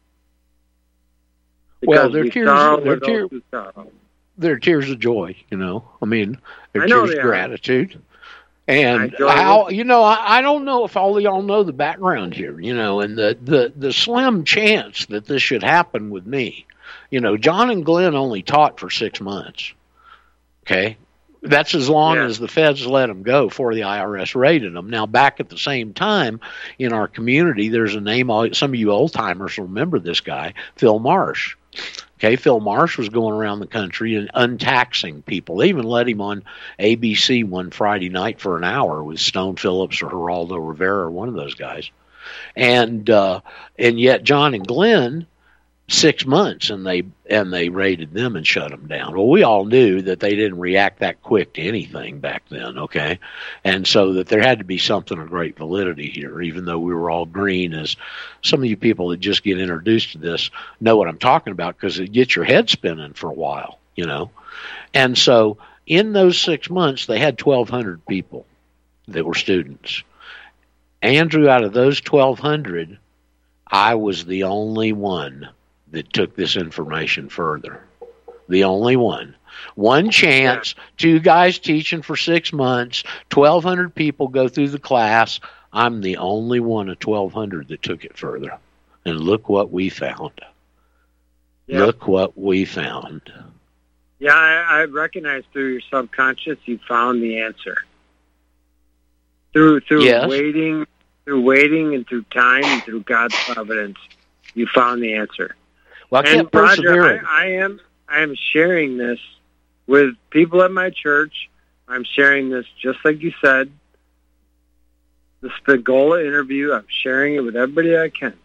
Speaker 2: Well,
Speaker 3: Because
Speaker 2: they're
Speaker 3: we
Speaker 2: tears-
Speaker 3: sorrow
Speaker 2: they're
Speaker 3: with
Speaker 2: tear-
Speaker 3: those who sorrow.
Speaker 2: They're tears of joy, you know. I mean, they're
Speaker 3: I know
Speaker 2: tears
Speaker 3: they
Speaker 2: of
Speaker 3: are.
Speaker 2: gratitude. And
Speaker 3: I join
Speaker 2: how,
Speaker 3: with you.
Speaker 2: you know, I, I don't know if all of y'all know the background here, you know, and the, the, the slim chance that this should happen with me. You know, John and Glenn only taught for six months. Okay. That's as long
Speaker 3: Yeah.
Speaker 2: as the feds let them go before the I R S raided them. Now, back at the same time in our community, there's a name, some of you old timers remember this guy, Phil Marsh. Okay, Phil Marsh was going around the country and untaxing people. They even let him on A B C one Friday night for an hour with Stone Phillips or Geraldo Rivera or one of those guys. And uh, and yet John and Glenn, six months, and they and they raided them and shut them down. Well, we all knew that they didn't react that quick to anything back then, okay? And so that there had to be something of great validity here, even though we were all green, as some of you people that just get introduced to this know what I'm talking about, because it gets your head spinning for a while, you know? And so in those six months, they had twelve hundred people that were students. Andrew, out of those twelve hundred, I was the only one that took this information further. The only one. One chance, two guys teaching for six months, twelve hundred people go through the class. I'm the only one of twelve hundred that took it further. And look what we found.
Speaker 3: Yep.
Speaker 2: Look what we found.
Speaker 3: Yeah, I, I recognize through your subconscious you found the answer. Through through
Speaker 2: Yes.
Speaker 3: waiting, through waiting, and through time, and through God's providence, you found the answer.
Speaker 2: Well, I
Speaker 3: And
Speaker 2: kept persevering.
Speaker 3: Roger, I, I am I am sharing this with people at my church. I'm sharing this just like you said. The Spigola interview, I'm sharing it with everybody I can.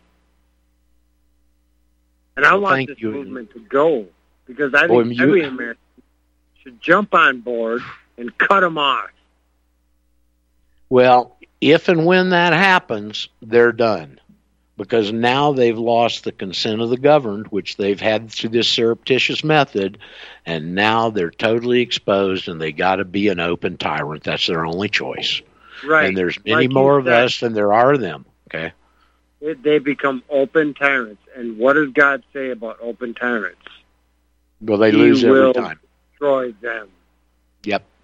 Speaker 3: And I
Speaker 2: Well,
Speaker 3: want
Speaker 2: thank
Speaker 3: this
Speaker 2: you.
Speaker 3: movement to go, because I
Speaker 2: Boy,
Speaker 3: think
Speaker 2: you-
Speaker 3: every American should jump on board and cut them off.
Speaker 2: Well, if and when that happens, they're done. Because now they've lost the consent of the governed, which they've had through this surreptitious method, and now they're totally exposed, and they got to be an open tyrant. That's their only choice.
Speaker 3: Right.
Speaker 2: And there's many
Speaker 3: Like you
Speaker 2: more of
Speaker 3: said,
Speaker 2: us than there are of them. Okay.
Speaker 3: it- they become open tyrants. And what does God say about open tyrants?
Speaker 2: Well, they
Speaker 3: He
Speaker 2: lose every
Speaker 3: will
Speaker 2: time.
Speaker 3: destroy them.
Speaker 2: Yep.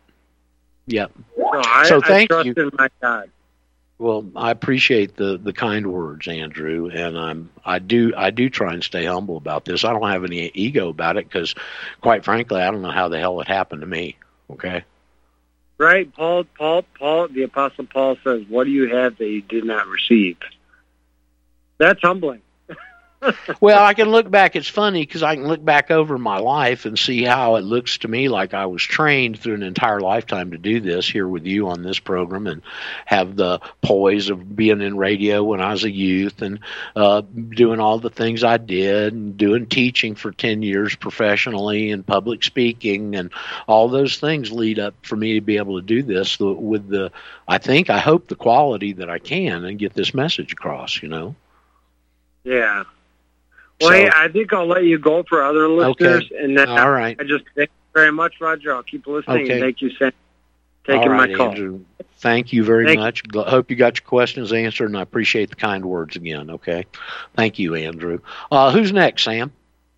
Speaker 2: Yep.
Speaker 3: So I,
Speaker 2: So thank
Speaker 3: I trust
Speaker 2: you.
Speaker 3: in my God.
Speaker 2: Well, I appreciate the, the kind words, Andrew, and I'm I do I do try and stay humble about this. I don't have any ego about it because, quite frankly, I don't know how the hell it happened to me. Okay.
Speaker 3: Right, Paul. Paul. Paul. The Apostle Paul says, "What do you have that you did not receive?" That's humbling.
Speaker 2: Well, I can look back. It's funny because I can look back over my life and see how it looks to me like I was trained through an entire lifetime to do this here with you on this program and have the poise of being in radio when I was a youth and uh, doing all the things I did and doing teaching for ten years professionally and public speaking and all those things lead up for me to be able to do this with the, I think, I hope the quality that I can and get this message across, you know?
Speaker 3: Yeah. Well,
Speaker 2: So-
Speaker 3: hey, I think I'll let you go for other listeners.
Speaker 2: Okay.
Speaker 3: And then
Speaker 2: All right.
Speaker 3: I just thank you very much, Roger. I'll keep listening.
Speaker 2: Okay.
Speaker 3: And thank you for taking
Speaker 2: All right,
Speaker 3: my call.
Speaker 2: Andrew. Thank you very
Speaker 3: Thank
Speaker 2: much. Gl- Hope you got your questions answered, and I appreciate the kind words again, okay? Thank you, Andrew. Uh, who's next, Sam?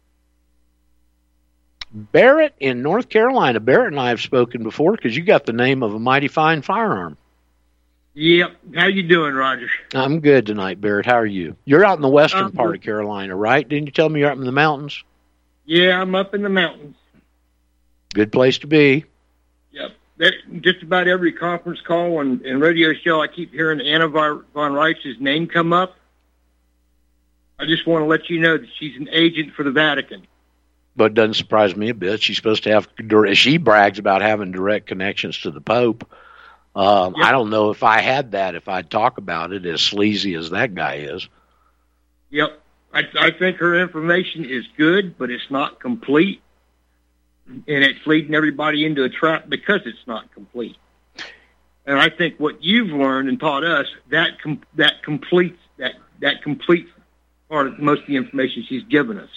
Speaker 2: Barrett in North Carolina. Barrett and I have spoken before because you got the name of a mighty fine firearm.
Speaker 9: Yep. How you doing, Roger?
Speaker 2: I'm good tonight, Barrett. How are you? You're out in the western
Speaker 9: I'm
Speaker 2: part
Speaker 9: good.
Speaker 2: of Carolina, right? Didn't you tell me you're up in the mountains?
Speaker 9: Yeah, I'm up in the mountains.
Speaker 2: Good place to be.
Speaker 9: Yep. That, just about every conference call and, and radio show, I keep hearing Anna von Reich's name come up. I just want to let you know that she's an agent for the Vatican.
Speaker 2: But it doesn't surprise me a bit. She's supposed to have, dir- she brags about having direct connections to the Pope. Um,
Speaker 9: Yep.
Speaker 2: I don't know if I had that, if I'd talk about it as sleazy as that guy is.
Speaker 9: Yep. I, I think her information is good, but it's not complete. And it's leading everybody into a trap because it's not complete. And I think what you've learned and taught us, that com- that completes that, that completes part of most of the information she's given us.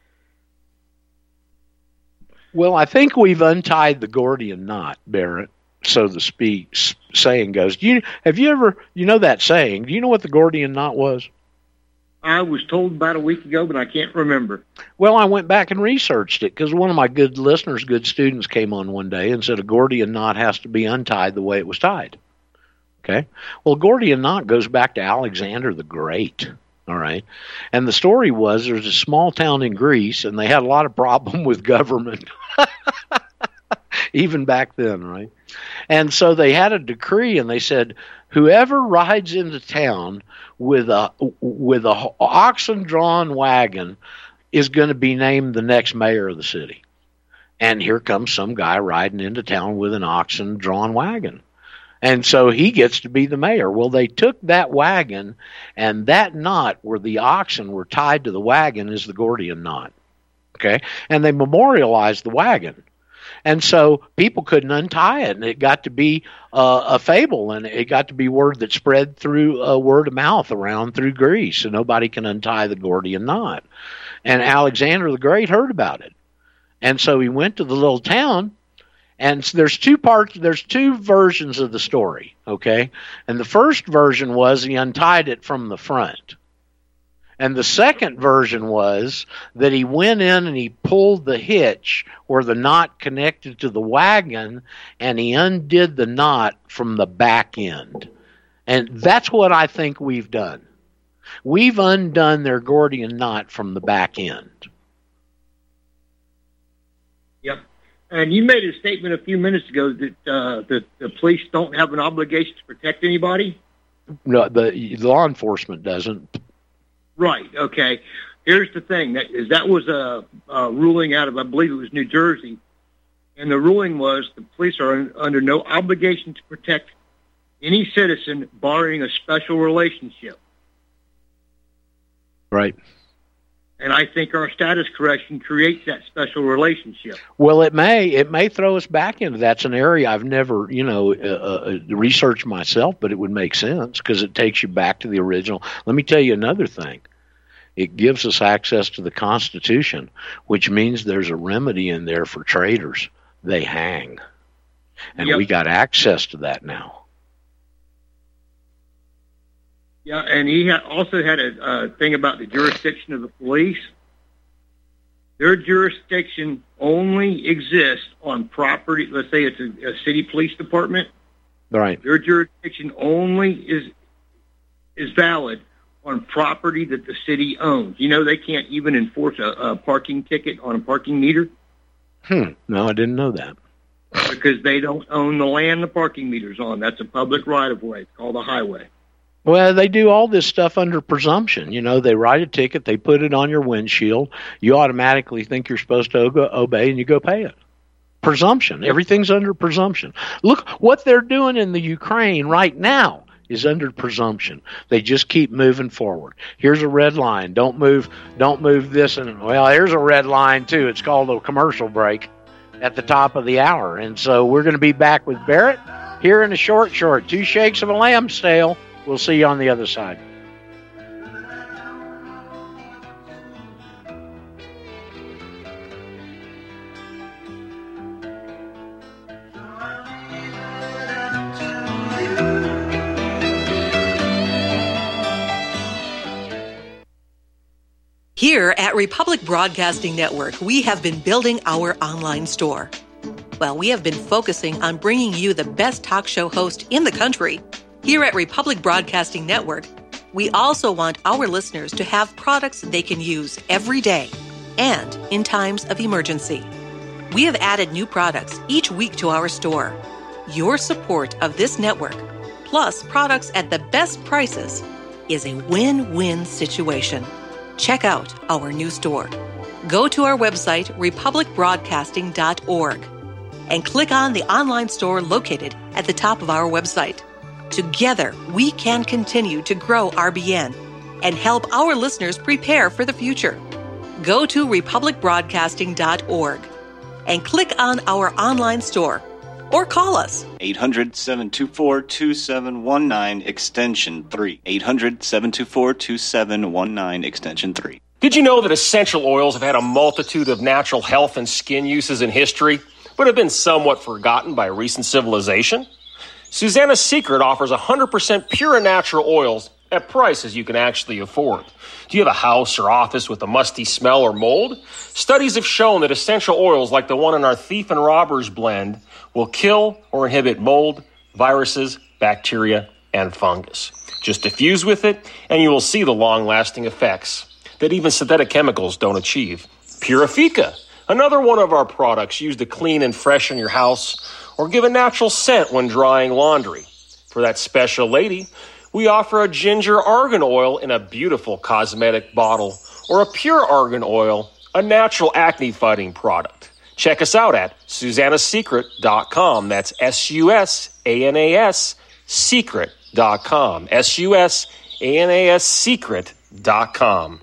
Speaker 2: Well, I think we've untied the Gordian knot, Barrett, so to speak. S- saying goes, do you have you ever, you know that saying, do you know what the Gordian knot was?
Speaker 9: I was told about a week ago, but I can't remember.
Speaker 2: Well, I went back and researched it because one of my good listeners, good students, came on one day and said a Gordian knot has to be untied the way it was tied. Okay. Well, Gordian knot goes back to Alexander the Great. All right. And the story was there's a small town in Greece and they had a lot of problem with government. Even back then, right? And so they had a decree and they said, whoever rides into town with a with a oxen drawn wagon is going to be named the next mayor of the city. And here comes some guy riding into town with an oxen drawn wagon. And so he gets to be the mayor. Well, they took that wagon, and that knot where the oxen were tied to the wagon is the Gordian knot. Okay? And they memorialized the wagon. And so people couldn't untie it, and it got to be uh, a fable, and it got to be word that spread through uh, word of mouth around through Greece, and nobody can untie the Gordian knot. And Alexander the Great heard about it. And so he went to the little town, and there's two parts, there's two versions of the story, okay? And the first version was he untied it from the front. And the second version was that he went in and he pulled the hitch where the knot connected to the wagon, and he undid the knot from the back end. And that's what I think we've done. We've undone their Gordian knot from the back end.
Speaker 9: Yep. And you made a statement a few minutes ago that uh, the, the police don't have an obligation to protect anybody.
Speaker 2: No, the, the law enforcement doesn't.
Speaker 9: Right. Okay. Here's the thing: that is that was a, a ruling out of, I believe it was New Jersey, and the ruling was the police are un, under no obligation to protect any citizen, barring a special relationship.
Speaker 2: Right.
Speaker 9: And I think our status correction creates that special relationship.
Speaker 2: Well, it may it may throw us back into that's an area I've never you know uh, uh, researched myself, but it would make sense because it takes you back to the original. Let me tell you another thing. It gives us access to the Constitution, which means there's a remedy in there for traitors. They hang, and
Speaker 9: Yep.
Speaker 2: we got access to that now.
Speaker 9: Yeah, and he ha- also had a uh, thing about the jurisdiction of the police. Their jurisdiction only exists on property. Let's say it's a, a city police department.
Speaker 2: Right.
Speaker 9: Their jurisdiction only is is valid on property that the city owns. You know, they can't even enforce a, a parking ticket on a parking meter.
Speaker 2: Hmm. No, I didn't know that.
Speaker 9: Because they don't own the land the parking meter's on. That's a public right-of-way. It's called a highway.
Speaker 2: Well, they do all this stuff under presumption. You know, they write a ticket, they put it on your windshield. You automatically think you're supposed to o- obey, and you go pay it. Presumption. Everything's under presumption. Look, what they're doing in the Ukraine right now is under presumption. They just keep moving forward. Here's a red line. Don't move. Don't move this. And well, here's a red line too. It's called a commercial break at the top of the hour. And so we're going to be back with Barrett here in a short, short two shakes of a lamb's tail. We'll see you on the other side.
Speaker 10: Here at Republic Broadcasting Network, we have been building our online store. Well, we have been focusing on bringing you the best talk show host in the country. Here at Republic Broadcasting Network, we also want our listeners to have products they can use every day and in times of emergency. We have added new products each week to our store. Your support of this network, plus products at the best prices, is a win-win situation. Check out our new store. Go to our website, republic broadcasting dot org, and click on the online store located at the top of our website. Together, we can continue to grow R B N and help our listeners prepare for the future. Go to republic broadcasting dot org and click on our online store or call us.
Speaker 11: eight hundred, seven two four, two seven one nine, extension three. eight hundred, seven two four, two seven one nine, extension three.
Speaker 12: Did you know that essential oils have had a multitude of natural health and skin uses in history, but have been somewhat forgotten by recent civilization? Susanna's Secret offers one hundred percent pure and natural oils at prices you can actually afford. Do you have a house or office with a musty smell or mold? Studies have shown that essential oils like the one in our Thief and Robbers blend will kill or inhibit mold, viruses, bacteria, and fungus. Just diffuse with it, and you will see the long-lasting effects that even synthetic chemicals don't achieve. Purifica, another one of our products used to clean and freshen your house or give a natural scent when drying laundry. For that special lady, we offer a ginger argan oil in a beautiful cosmetic bottle, or a pure argan oil, a natural acne-fighting product. Check us out at susanna secret dot com. That's S U S A N A S secret dot com. S U S A N A S secret dot com.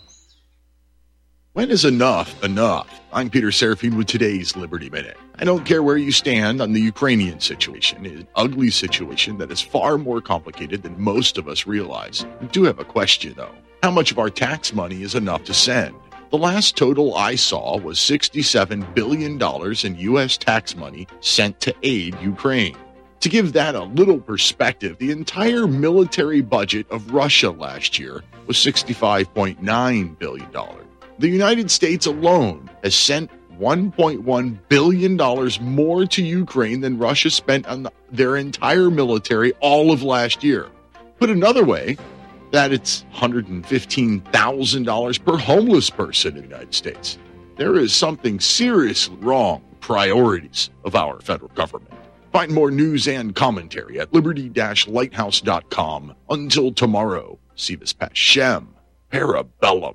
Speaker 13: When is enough enough? I'm Peter Serafine with today's Liberty Minute. I don't care where you stand on the Ukrainian situation, an ugly situation that is far more complicated than most of us realize. I do have a question, though. How much of our tax money is enough to send? The last total I saw was sixty-seven billion dollars in U S tax money sent to aid Ukraine. To give that a little perspective, the entire military budget of Russia last year was sixty-five point nine billion dollars. The United States alone has sent one point one billion dollars more to Ukraine than Russia spent on the, their entire military all of last year. Put another way, that it's one hundred fifteen thousand dollars per homeless person in the United States. There is something seriously wrong with priorities of our federal government. Find more news and commentary at liberty dash lighthouse dot com. Until tomorrow, Sivas Pashem, Parabellum.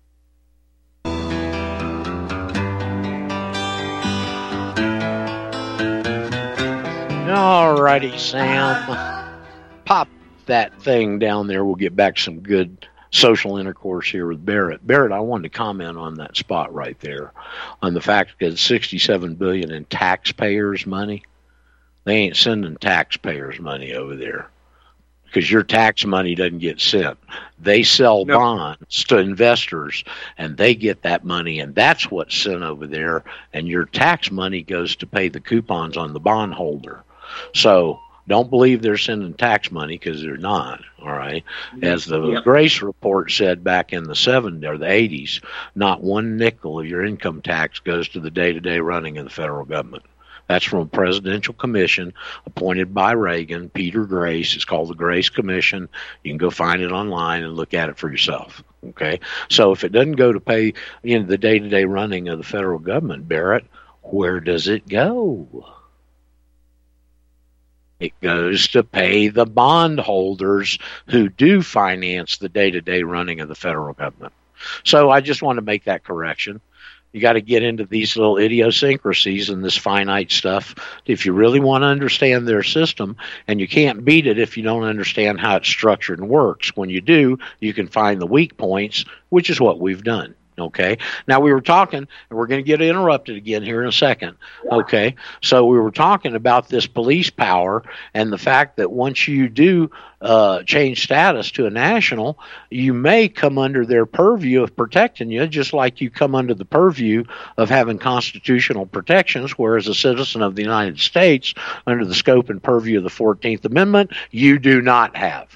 Speaker 2: All righty, Sam. Pop that thing down there. We'll get back to some good social intercourse here with Barrett. Barrett, I wanted to comment on that spot right there, on the fact that sixty-seven billion dollars in taxpayers' money. They ain't sending taxpayers' money over there because your tax money doesn't get sent. They sell no. bonds to investors, and they get that money, and that's what's sent over there, and your tax money goes to pay the coupons on the bondholder. So Don't believe they're sending tax money, because they're not, all right? As the
Speaker 9: Yep.
Speaker 2: Grace report said back in the seventies or the eighties, not one nickel of your income tax goes to the day-to-day running of the federal government. That's from a presidential commission appointed by Reagan, Peter Grace. It's called the Grace Commission. You can go find it online and look at it for yourself. Okay, so if it doesn't go to pay, you know, the day-to-day running of the federal government, Barrett, where does it go? It goes to pay the bondholders who do finance the day-to-day running of the federal government. So I just want to make that correction. You got to get into these little idiosyncrasies and this finite stuff if you really want to understand their system, and you can't beat it if you don't understand how it's structured and works. When you do, you can find the weak points, which is what we've done. Okay. Now we were talking, and we're going to get interrupted again here in a second. Okay. So we were talking about this police power and the fact that once you do uh, change status to a national, you may come under their purview of protecting you, just like you come under the purview of having constitutional protections, whereas a citizen of the United States, under the scope and purview of the fourteenth Amendment, you do not have.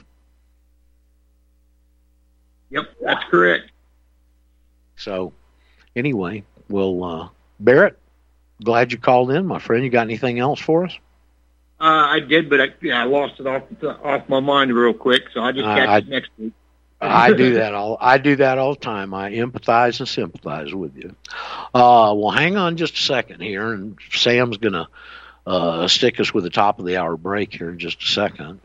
Speaker 9: Yep, that's correct.
Speaker 2: So, anyway, well, uh, Barrett, glad you called in, my friend. You got anything else for us?
Speaker 9: Uh, I did, but I, yeah, I lost it off off my mind real quick, so I'll just catch
Speaker 2: I,
Speaker 9: it next week.
Speaker 2: I do that all. I do that all the time. I empathize and sympathize with you. Uh, well, hang on just a second here, and Sam's gonna uh, stick us with the top of the hour break here in just a second.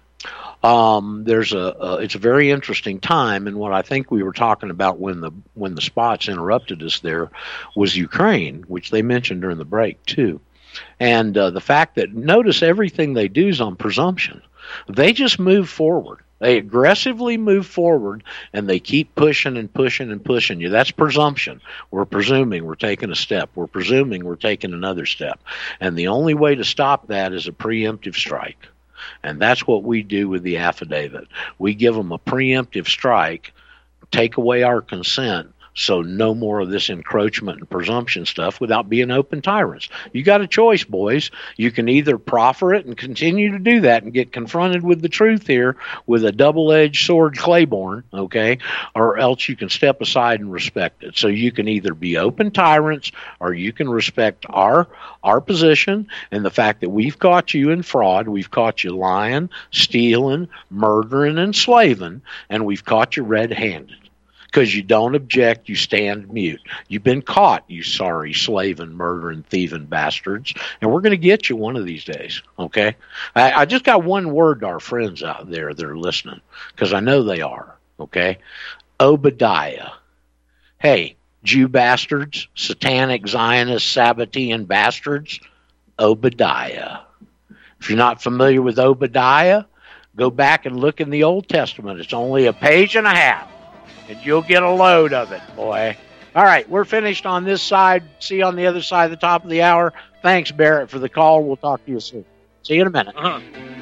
Speaker 2: Um, there's a, a it's a very interesting time, and what I think we were talking about when the when the spots interrupted us there was Ukraine, which they mentioned during the break too, and uh, the fact that notice everything they do is on presumption. They just move forward. They aggressively move forward, and they keep pushing and pushing and pushing you. That's presumption. We're presuming we're taking a step. We're presuming we're taking another step, and the only way to stop that is a preemptive strike. And that's what we do with the affidavit. We give them a preemptive strike, take away our consent, so no more of this encroachment and presumption stuff without being open tyrants. You got a choice, boys. You can either proffer it and continue to do that and get confronted with the truth here with a double-edged sword Claiborne, okay, or else you can step aside and respect it. So you can either be open tyrants or you can respect our our position and the fact that we've caught you in fraud, we've caught you lying, stealing, murdering, and slaving, and we've caught you red-handed. Because you don't object, you stand mute. You've been caught, you sorry slaving, murdering, thieving bastards, and we're going to get you one of these days, okay? I, I just got one word to our friends out there that are listening, because I know they are, okay? Obadiah. Hey, Jew bastards, satanic Zionist Sabbatean bastards, Obadiah. If you're not familiar with Obadiah, go back and look in the Old Testament. It's only a page and a half. And you'll get a load of it, boy. All right, we're finished on this side. See you on the other side of the top of the hour. Thanks, Barrett, for the call. We'll talk to you soon. See you in a minute.
Speaker 9: Uh-huh.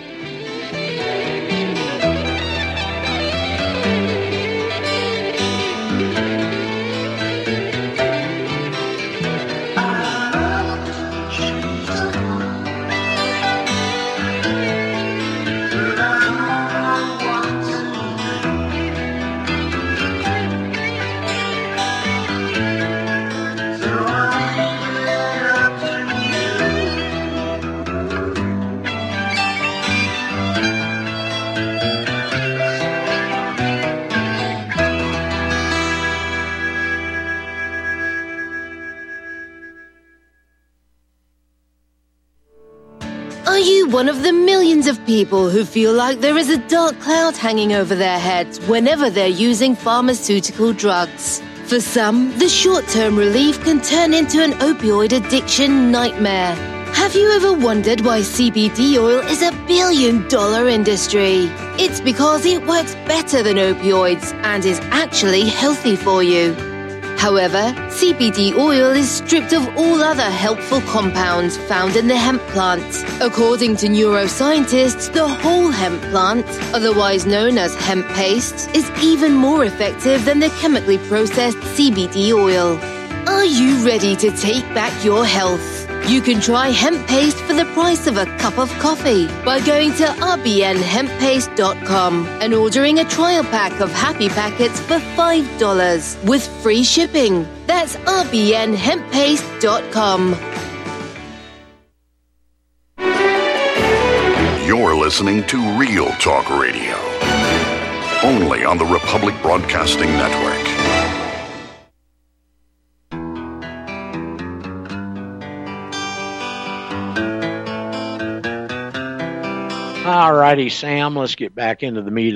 Speaker 14: Are you one of the millions of people who feel like there is a dark cloud hanging over their heads whenever they're using pharmaceutical drugs? For some, the short-term relief can turn into an opioid addiction nightmare. Have you ever wondered why C B D oil is a billion-dollar industry? It's because it works better than opioids and is actually healthy for you. However, C B D oil is stripped of all other helpful compounds found in the hemp plant. According to neuroscientists, the whole hemp plant, otherwise known as hemp paste, is even more effective than the chemically processed C B D oil. Are you ready to take back your health? You can try hemp paste for the price of a cup of coffee by going to r b n hemp paste dot com and ordering a trial pack of Happy Packets for five dollars with free shipping. That's r b n hemp paste dot com.
Speaker 15: You're listening to Real Talk Radio, only on the Republic Broadcasting Network.
Speaker 2: All righty, Sam, let's get back into the meat